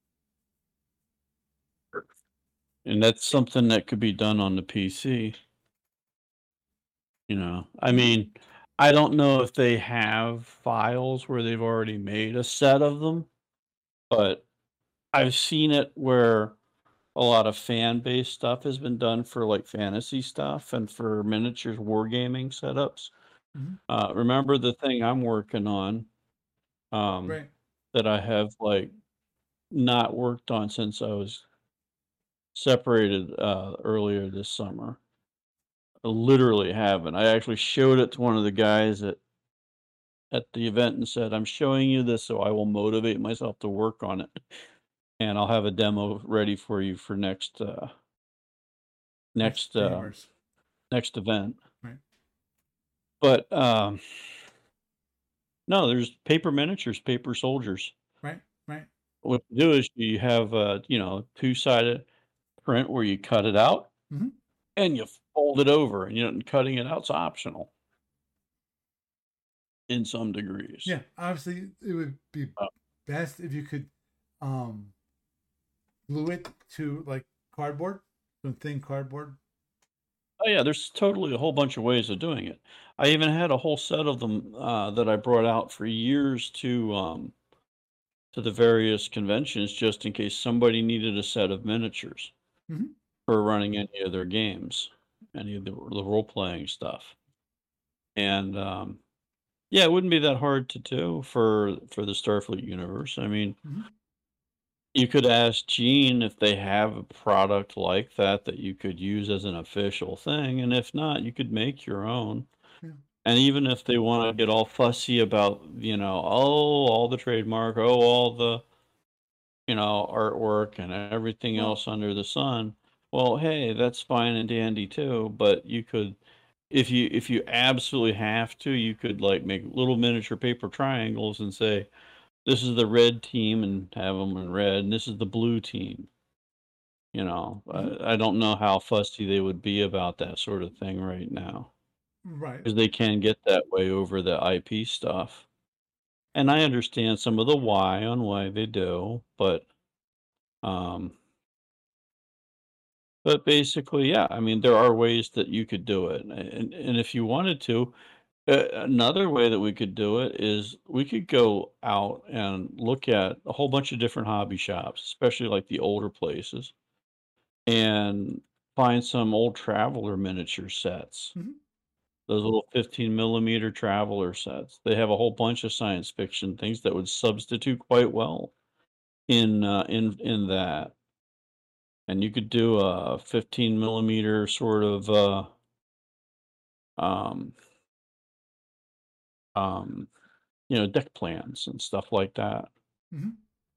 And that's something that could be done on the P C. You know, I Mhm. mean, I don't know if they have files where they've already made a set of them, but I've seen it where a lot of fan-based stuff has been done for like fantasy stuff and for miniatures wargaming setups. Mhm. Uh, remember the thing I'm working on um, Right. that I have like not worked on since I was separated uh, earlier this summer. I literally haven't. I actually showed it to one of the guys at at the event and said, "I'm showing you this so I will motivate myself to work on it, and I'll have a demo ready for you for next uh, Next next uh, gamers. next event." Right. But um, no, there's paper miniatures, paper soldiers. Right. Right. What you do is you have a you know two sided print where you cut it out Mm-hmm. and you fold it over, and you know and cutting it out's optional in some degrees. Yeah. Obviously, it would be Uh, best if you could um glue it to like cardboard, some thin cardboard. oh yeah, there's totally a whole bunch of ways of doing it. I even had a whole set of them uh, that I brought out for years to um, to the various conventions, just in case somebody needed a set of miniatures Mm-hmm. for running any of their games, any of the, the role playing stuff. And um, yeah, it wouldn't be that hard to do for for the Starfleet universe. I mean, Mm-hmm. you could ask Gene if they have a product like that that you could use as an official thing, and if not, you could make your own. Yeah. And even if they want to get all fussy about, you know, oh, all the trademark, oh, all the, you know, artwork and everything Well, else under the sun, well, hey, that's fine and dandy too. But you could, if you if you absolutely have to, you could like make little miniature paper triangles and say, this is the red team and have them in red, and this is the blue team. You know, mm-hmm. I, I don't know how fussy they would be about that sort of thing right now, Right. because they can get that way over the I P stuff. And I understand some of the why on why they do, but um, but basically, yeah. I mean, there are ways that you could do it, and and if you wanted to, uh, another way that we could do it is we could go out and look at a whole bunch of different hobby shops, especially like the older places, and find some old traveler miniature sets. Mm-hmm. Those little fifteen millimeter traveler sets. They have a whole bunch of science fiction things that would substitute quite well in uh, in in that. And you could do a fifteen millimeter sort of uh, um, um, you know, deck plans and stuff like that. Mm-hmm.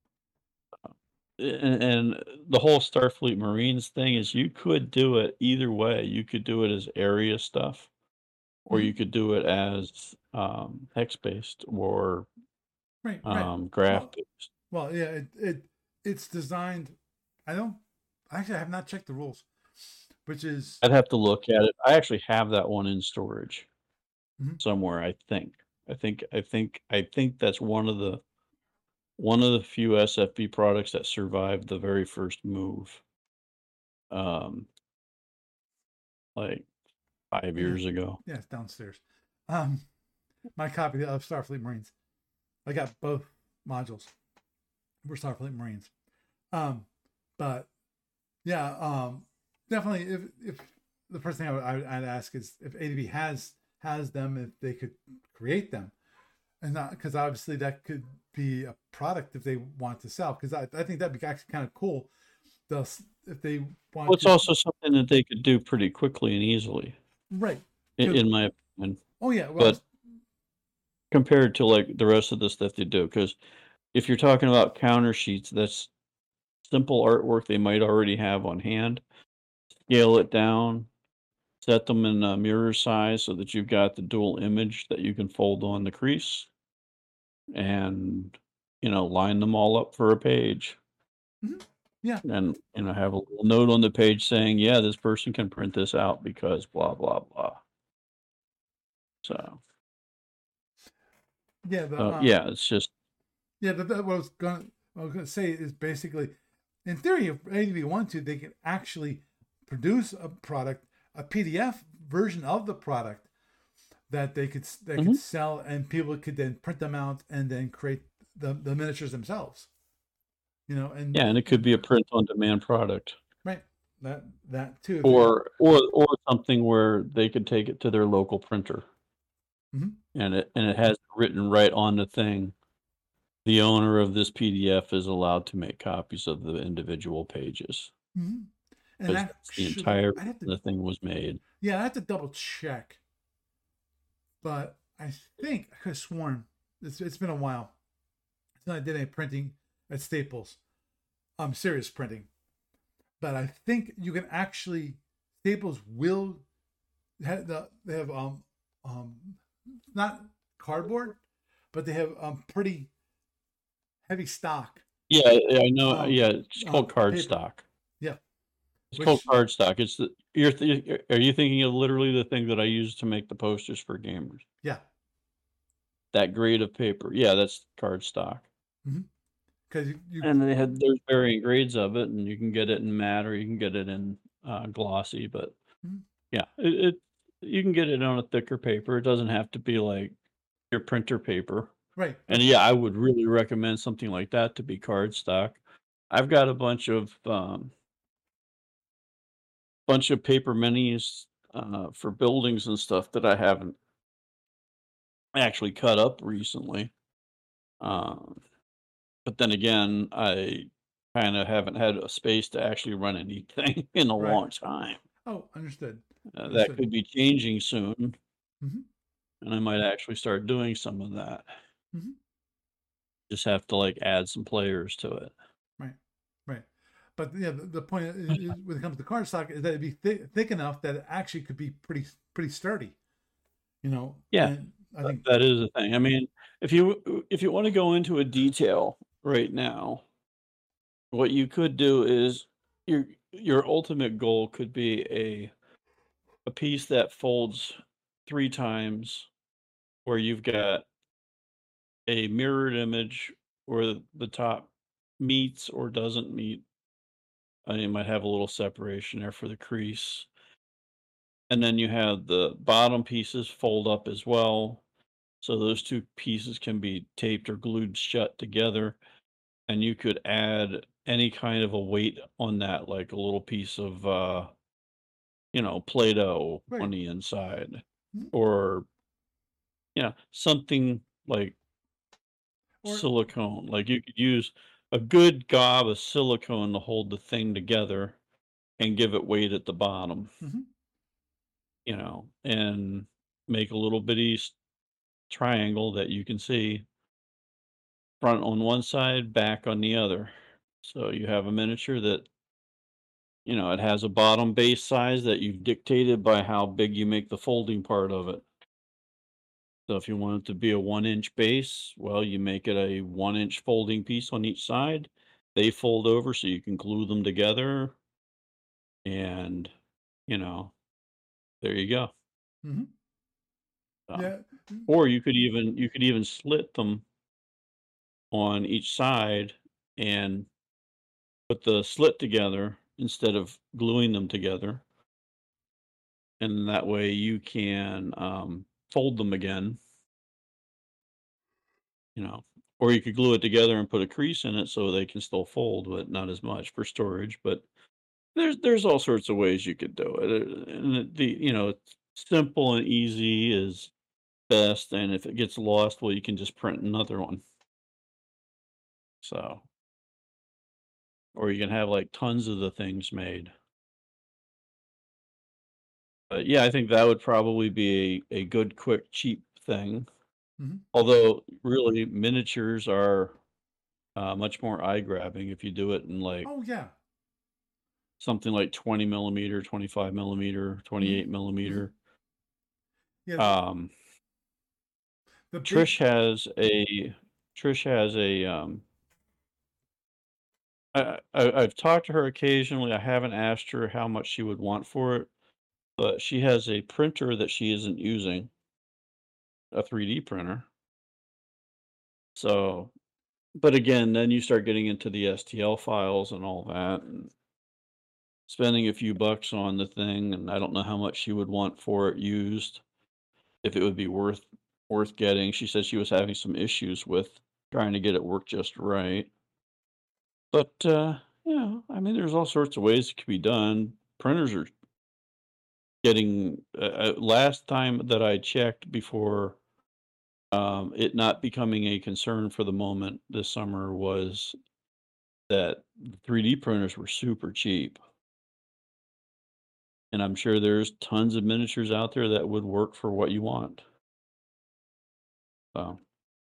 And, and the whole Starfleet Marines thing is you could do it either way. You could do it as area stuff, or Mm-hmm. you could do it as um, hex based or Right. Right. um, graph Well. based. Well. Yeah. It. It. It's designed. I don't. Actually, I have not checked the rules, which is. I'd have to look at it. I actually have that one in storage Mm-hmm. somewhere, I think. I think I think I think that's one of the one of the few S F B products that survived the very first move, um, like five Yeah, years ago. yeah, it's downstairs. Um, my copy of Starfleet Marines. I got both modules for Starfleet Marines. Um, but yeah, um, definitely. If if the first thing I would, I would I'd ask is if A D B has has them, if they could create them, and not because obviously that could be a product if they want to sell. Because I, I think that'd be actually kind of cool. They'll if they Well, want it's to. also something that they could do pretty quickly and easily, Right. in, Because in my opinion. oh yeah, well But compared to like the rest of the stuff they do, because if you're talking about counter sheets, that's simple artwork they might already have on hand. Scale it down, set them in a mirror size so that you've got the dual image that you can fold on the crease, and you know line them all up for a page, mhm, yeah, and you know have a little note on the page saying, yeah, this person can print this out because blah blah blah. So yeah. The uh, um, yeah, it's just yeah. The, the, what I was going I was going to say is basically, in theory, if A D B wanted to, they could actually produce a product, a P D F version of the product that they could they could mhm. sell, and people could then print them out and then create the, the miniatures themselves. You know, and Yeah, and it could be a print on demand product, right, that that too. If they, or or or something where they could take it to their local printer, mhm, and it and it has written right on the thing. The owner of this P D F is allowed to make copies of the individual pages mhm. And because that's the actually, entire I have reason to the thing was made. yeah, I have to double check, but I think I could have sworn it's it's been a while since I did any printing at Staples. Um, serious printing, but I think you can actually Staples will have the they have um um not cardboard, but they have um pretty heavy stock Yeah, yeah, I know. of Yeah, it's uh, called paper. cardstock. Yeah, It's called which cardstock. It's the you're th- are you thinking of literally the thing that I use to make the posters for gamers? yeah, That grade of paper. Yeah, that's cardstock. because mm-hmm. you, you And they had there's varying grades of it, and you can get it in matte or you can get it in uh, glossy. But mm-hmm. yeah, it, it you can get it on a thicker paper. It doesn't have to be like your printer paper. Right, And but yeah, I would really recommend something like that to be cardstock. I've got a bunch of um, bunch of paper minis uh, for buildings and stuff that I haven't actually cut up recently. Um, but then again, I kind of haven't had a space to actually run anything in a right. long time. Oh, understood, Uh, that understood. could be changing soon, Mm-hmm. and I might actually start doing some of that. Mm-hmm. Just have to like add some players to it. Right, right. But yeah, the, the point is, is when it comes to cardstock is that it'd be thick, thick enough that it actually could be pretty pretty sturdy. You know, Yeah, and I that, think that is a thing. I mean, if you if you want to go into a detail right now, what you could do is your your ultimate goal could be a a piece that folds three times, where you've got a mirrored image where the top meets or doesn't meet. Uh, you might have a little separation there for the crease. And then you have the bottom pieces fold up as well. So those two pieces can be taped or glued shut together. And you could add any kind of a weight on that, like a little piece of, uh, you know, Play Doh on right. the inside, Mhm. or, you know, something like Or silicone. Like you could use a good gob of silicone to hold the thing together and give it weight at the bottom, mhm. you know, and make a little bitty s- triangle that you can see front on one side, back on the other. So you have a miniature that, you know, it has a bottom base size that you've dictated by how big you make the folding part of it. So if you want it to be a one inch base, well, you make it a one inch folding piece on each side. They fold over so you can glue them together, and, you know, there you go. Mhm. So, Yeah, mm, or you could even you could even slit them on each side and put the slit together instead of gluing them together. And that way you can um, fold them again, you know, or you could glue it together and put a crease in it so they can still fold, but not as much for storage. But there's there's all sorts of ways you could do it, uh, and it- the you know it's simple and easy is best. And if it gets lost, well, you can just print another one. So, or you can have like tons of the things made. But yeah, I think that would probably be a, a good, quick, cheap thing. Hmm. Although, really, miniatures are uh, much more eye grabbing if you do it in like Oh yeah. something like twenty millimeter, twenty-five millimeter, Hmm. twenty-eight Hmm. millimeter. Yeah. The, Um, the big. Trish has a Trish has a um, I, I I've talked to her occasionally. I haven't asked her how much she would want for it, but she has a printer that she isn't using, a three D printer. So, but again, then you start getting into the S T L files and all that, and spending a few bucks on the thing, and I don't know how much she would want for it used, if it would be worth worth getting. She said she was having some issues with trying to get it work just right. But uh, yeah, I mean, there's all sorts of ways it could be done. Printers are getting. Uh, uh, last time that I checked before um, it not becoming a concern for the moment this summer was that the three D printers were super cheap. And I'm sure there's tons of miniatures out there that would work for what you want. So,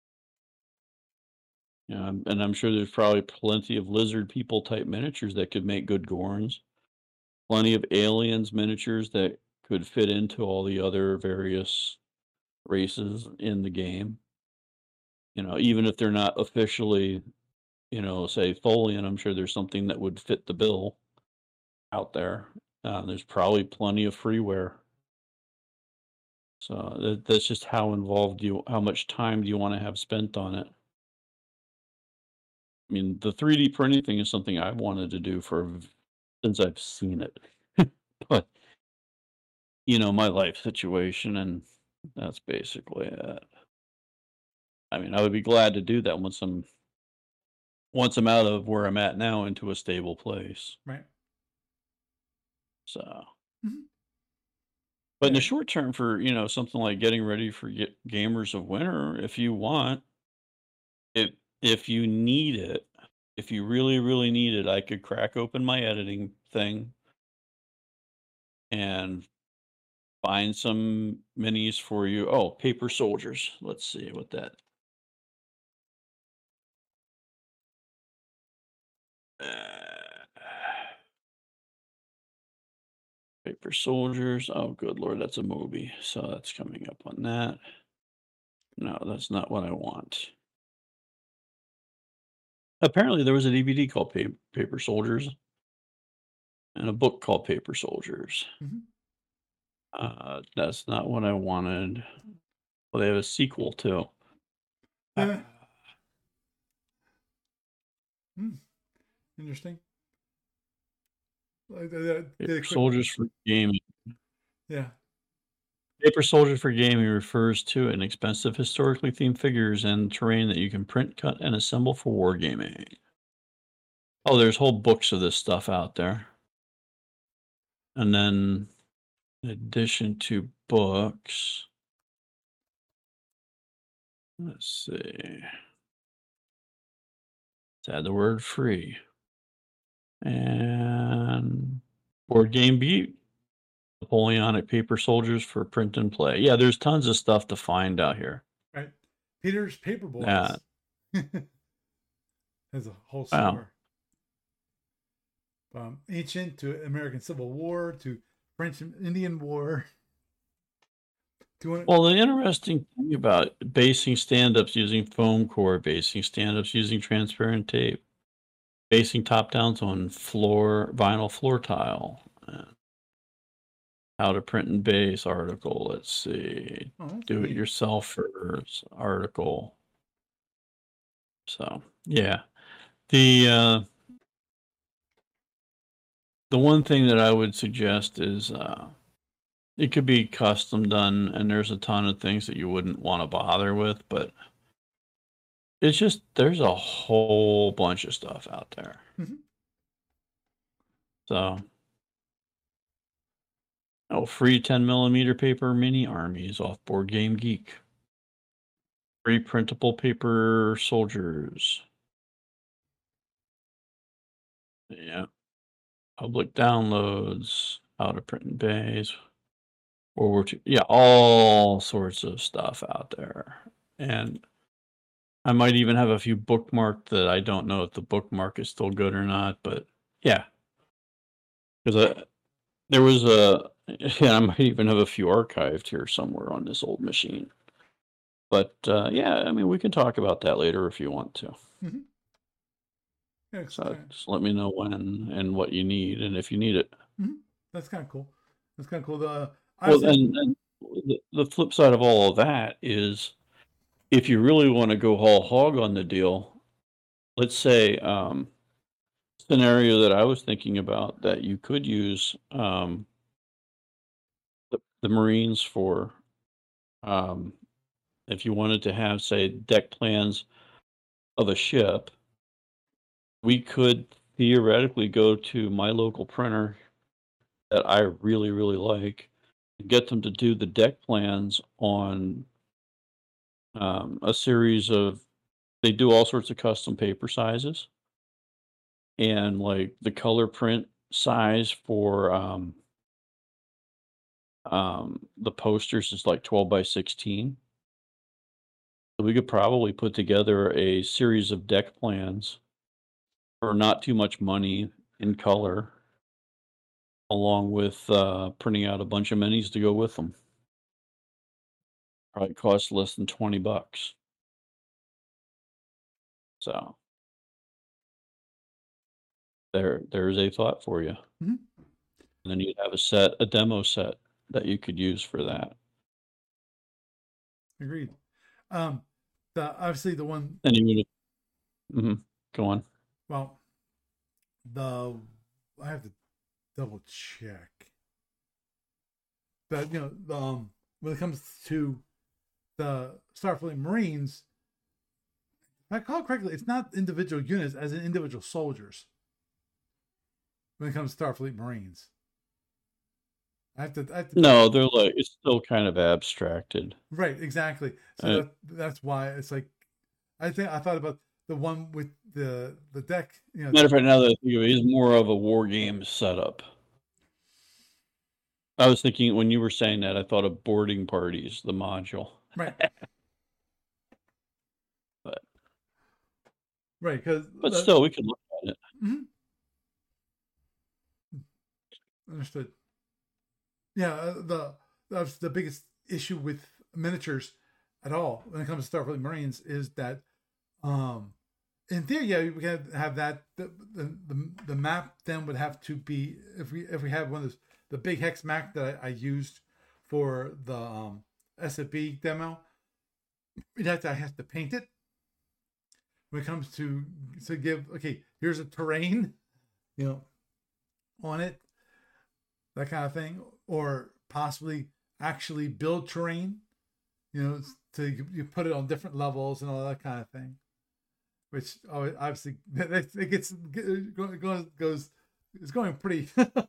yeah, and and I'm sure there's probably plenty of lizard people type miniatures that could make good Gorns. Plenty of aliens miniatures that could fit into all the other various races in the game. You know, even if they're not officially, you know, say Tholian, I'm sure there's something that would fit the bill out there. Uh, there's probably plenty of freeware. So that, that's just how involved you, how much time do you want to have spent on it? I mean, the three D printing thing is something I've wanted to do for v- since I've seen it. But, you know, my life situation, and that's basically it. I mean, I would be glad to do that once I'm once I'm out of where I'm at now into a stable place. Right. So, Hmm. but in the Yeah. short term, for you know something like getting ready for Ga- Gamers of Winter, if you want, if if you need it, if you really really need it, I could crack open my editing thing and find some minis for you. Oh, Paper Soldiers. Let's see what that. Uh, Paper Soldiers. Oh, good lord, that's a movie. So that's coming up on that. No, that's not what I want. Apparently, there was a D V D called Pa- Paper Soldiers and a book called Paper Soldiers. Hmm. Uh, that's not what I wanted. Well, they have a sequel too. Uh, Yeah. Hmm. Interesting. Like, uh, did a Paper quick. Soldiers for Gaming. Yeah. Paper Soldiers for Gaming refers to inexpensive historically themed figures and terrain that you can print, cut, and assemble for wargaming. Oh, there's whole books of this stuff out there. And then, in addition to books, let's see. Let's add the word free. And Board Game Beat, Napoleonic Paper Soldiers for print and play. Yeah, there's tons of stuff to find out here. Right. Peter's Yeah. Paperboys has a whole Wow. store. From ancient to American Civil War to French and Indian War. To Well, the interesting thing about basing stand-ups using foam core, basing stand-ups using transparent tape, basing top-downs on floor vinyl floor tile, uh, how to print and base article. Let's see, oh, that's do it neat. yourselfers article. So yeah, the uh, the one thing that I would suggest is uh, it could be custom done, and there's a ton of things that you wouldn't want to bother with, but it's just there's a whole bunch of stuff out there. Mhm. So, oh, free ten millimeter paper mini armies off Board Game Geek. Free printable paper soldiers. Yeah. Public downloads, how to print in bays, World War Two. Yeah, all sorts of stuff out there. And I might even have a few bookmarked that I don't know if the bookmark is still good or not, but yeah. Because there was a, yeah, I might even have a few archived here somewhere on this old machine. But uh, yeah, I mean, we can talk about that later if you want to. Mhm. Yeah, it's So kinda just let me know when and what you need and if you need it. mhm. That's kinda cool. That's kinda cool. The Well, obviously and, and the, the flip side of all of that is if you really want to go whole hog on the deal, let's say um, scenario that I was thinking about that you could use um, the, the Marines for um, if you wanted to have, say, deck plans of a ship, we could theoretically go to my local printer that I really, really like and get them to do the deck plans on um, a series of, they do all sorts of custom paper sizes and like the color print size for um, um, the posters is like twelve by sixteen. So we could probably put together a series of deck plans for not too much money in color, along with uh, printing out a bunch of minis to go with them. Probably cost less than twenty bucks. So there, there's a thought for you. Mhm. And then you'd have a set, a demo set that you could use for that. Agreed. Um, the obviously the one And even if, mhm, go on. well, the I have to double check. But you know, the, um, when it comes to the Starfleet Marines, if I call it correctly, it's not individual units as in individual soldiers. When it comes to Starfleet Marines, I have to, I have to double. No, they're like it's still kind of abstracted. Right, exactly. So Uh, that that's why it's like I think I thought about the one with the the deck. You know, matter of fact, now that I think of it, it's more of a war game setup. I was thinking when you were saying that, I thought of boarding parties, the module. right, But right, because but still, we could look at it. mhm, understood. Yeah, uh, the that's the biggest issue with miniatures at all when it comes to Starfleet Marines is that um in theory, yeah, we can have that. The, the the the map then would have to be if we if we have one of those the big hex map that I, I used for the um, S F B demo, we'd have to I have to paint it. When it comes to to give okay, here's a terrain, you know, on it, that kind of thing, or possibly actually build terrain, you know, to you put it on different levels and all that kind of thing. Which obviously it gets goes goes it's going pretty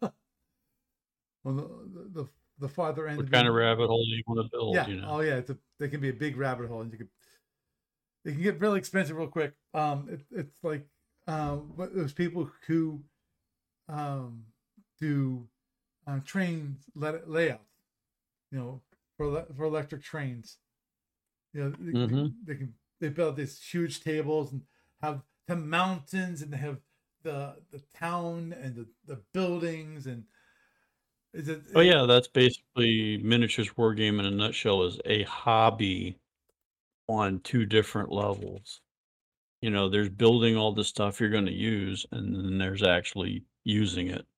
on the, the the farther end What of kind it. of rabbit hole do you want to build? Yeah. You know. Oh yeah. It's a, they can be a big rabbit hole, and you could it can get really expensive real quick. Um, it, it's like um, those people who um do um, train layout, you know, for for electric trains. You know, they, Mm-hmm. they can they build these huge tables and have the mountains and they have the the town and the, the buildings and is it, Oh it yeah, that's basically miniatures war game in a nutshell is a hobby on two different levels. You know, there's building all the stuff you're going to use, and then there's actually using it.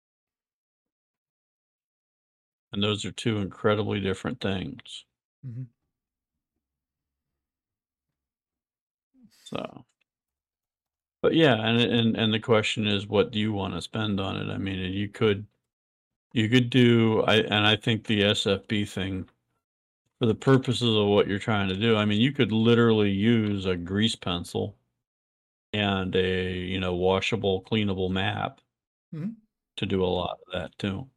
And those are two incredibly different things. mm-hmm. So But yeah, and and and the question is, what do you want to spend on it? I mean, you could you could do I and I think the S F B thing for the purposes of what you're trying to do. I mean, you could literally use a grease pencil and a, you know, washable, cleanable map Mm-hmm. to do a lot of that too.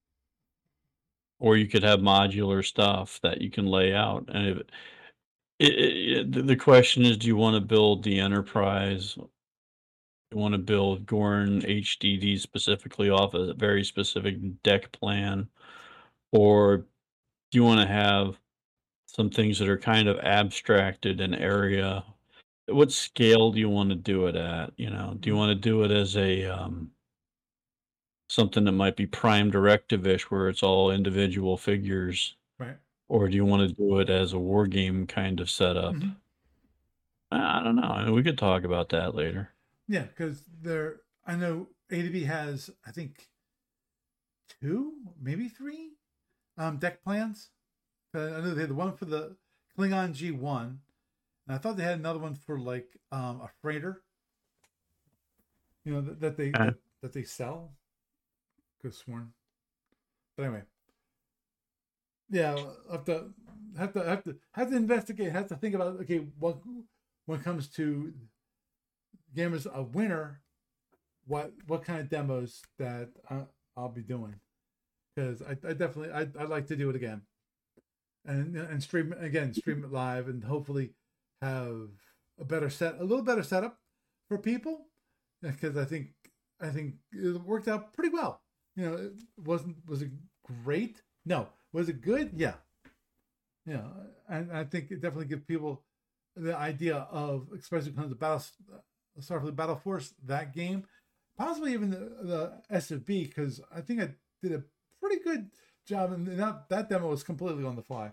Or you could have modular stuff that you can lay out. And if, it, it, the the question is, do you want to build the enterprise? You want to build Gorn H D D specifically off a very specific deck plan? Or do you want to have some things that are kind of abstracted in area? What scale do you want to do it at? You know, do you Mm-hmm. want to do it as a um, something that might be prime directive-ish where it's all individual figures, Right. or do you want to do it as a war game kind of setup? Mm-hmm. I I don't know. I mean, we could talk about that later. Yeah, because there, I know A D B has, I think, two, maybe three um, deck plans. Uh, I know they had the one for the Klingon G one, and I thought they had another one for like um, a freighter. You know that, that they Okay. that, that they sell. Could have sworn, but anyway, yeah, I have to have to have to have to investigate. Have to think about okay, what when it comes to gamers a winner, what what kind of demos that I, I'll be doing because I, I definitely I I'd like to do it again and and stream again stream it live and hopefully have a better set a little better setup for people because I think I think it worked out pretty well. You know, it wasn't was it great? No, was it good? Yeah, yeah, and I think it definitely gives people the idea of especially when it comes to battle Starfleet Battle Force that game, possibly even the, the S F B because I think I did a pretty good job and that that demo was completely on the fly.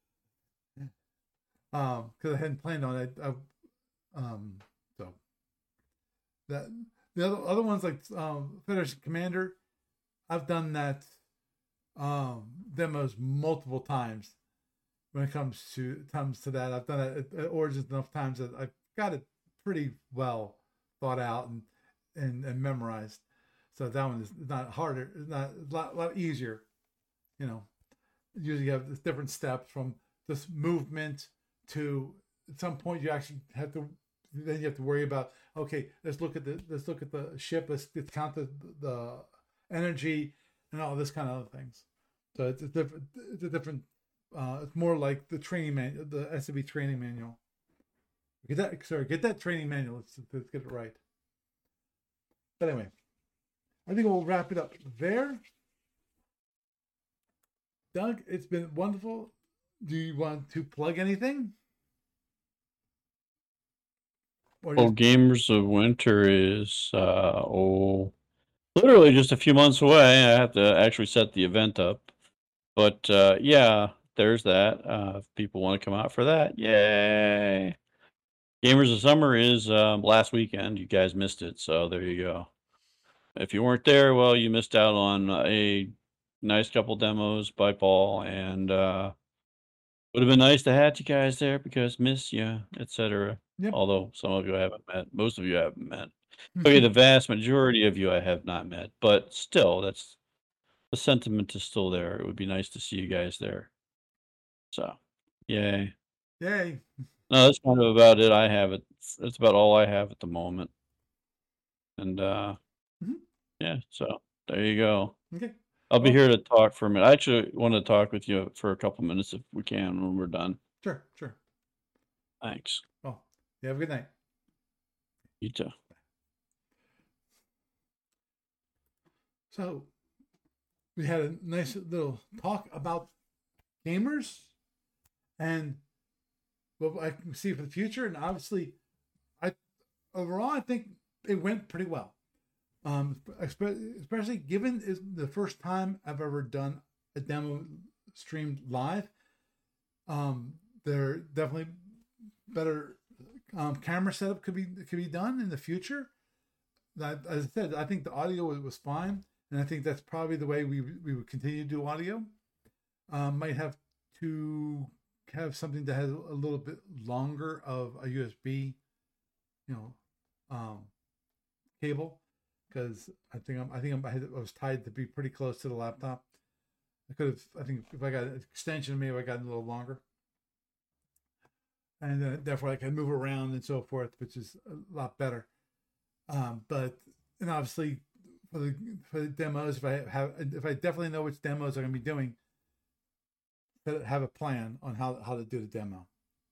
Um, because I hadn't planned on it. I, um, so that the other other ones like um Federation Commander, I've done that um demos multiple times. When it comes to comes to that, I've done it at, at Origins enough times that I've got it pretty well thought out and and, and memorized. So that one is not harder, it's not a lot, lot easier. You know, usually you have different steps from this movement to at some point you actually have to then you have to worry about okay let's look at the let's look at the ship let's, let's count the, the energy and all this kind of other things. So it's a different it's a different uh, it's more like the training manual the S M B training manual. Get that sorry get that training manual let's, let's get it right. But anyway, I think we'll wrap it up there. Doug, it's been wonderful. Do you want to plug anything? Or Well, just Gamers of Winter is uh, oh, literally just a few months away. I have to actually set the event up, but uh, yeah, there's that. Uh, if people want to come out for that, yay! Gamers of Summer is um, last weekend. You guys missed it, so there you go. If you weren't there, well, you missed out on a nice couple demos by Paul, and uh, would have been nice to have you guys there because miss you, et cetera. yep. Although some of you I haven't met, most of you I haven't met. Okay, the vast majority of you I have not met, but still, that's the sentiment is still there. It would be nice to see you guys there. So, yay. Yay. No, that's kind of about it. I have it. That's about all I have at the moment. And uh, Mhm. yeah, so there you go. Okay. I'll be Well, here to talk for a minute. I actually want to talk with you for a couple minutes if we can when we're done. sure, sure. Thanks. Well, you have a good night. You too. So we had a nice little talk about gamers and what I can see for the future. And obviously, I overall I think it went pretty well. Um, especially given it's the first time I've ever done a demo streamed live. Um, there definitely better um, camera setup could be could be done in the future. That, as I said, I think the audio was fine, and I think that's probably the way we we would continue to do audio. Um, might have to have something that has a little bit longer of a U S B, you know, um, cable because I think I'm I think I'm, I was tied to be pretty close to the laptop. I could have I think if I got an extension, maybe I got a little longer, and uh, therefore I can move around and so forth, which is a lot better. Um, but and obviously for the for the demos, if I have if I definitely know which demos I'm going to be doing, have a plan on how how to do the demo.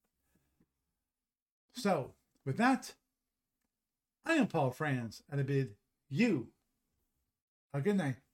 So with that, I am Paul Franz, and I bid you a good night.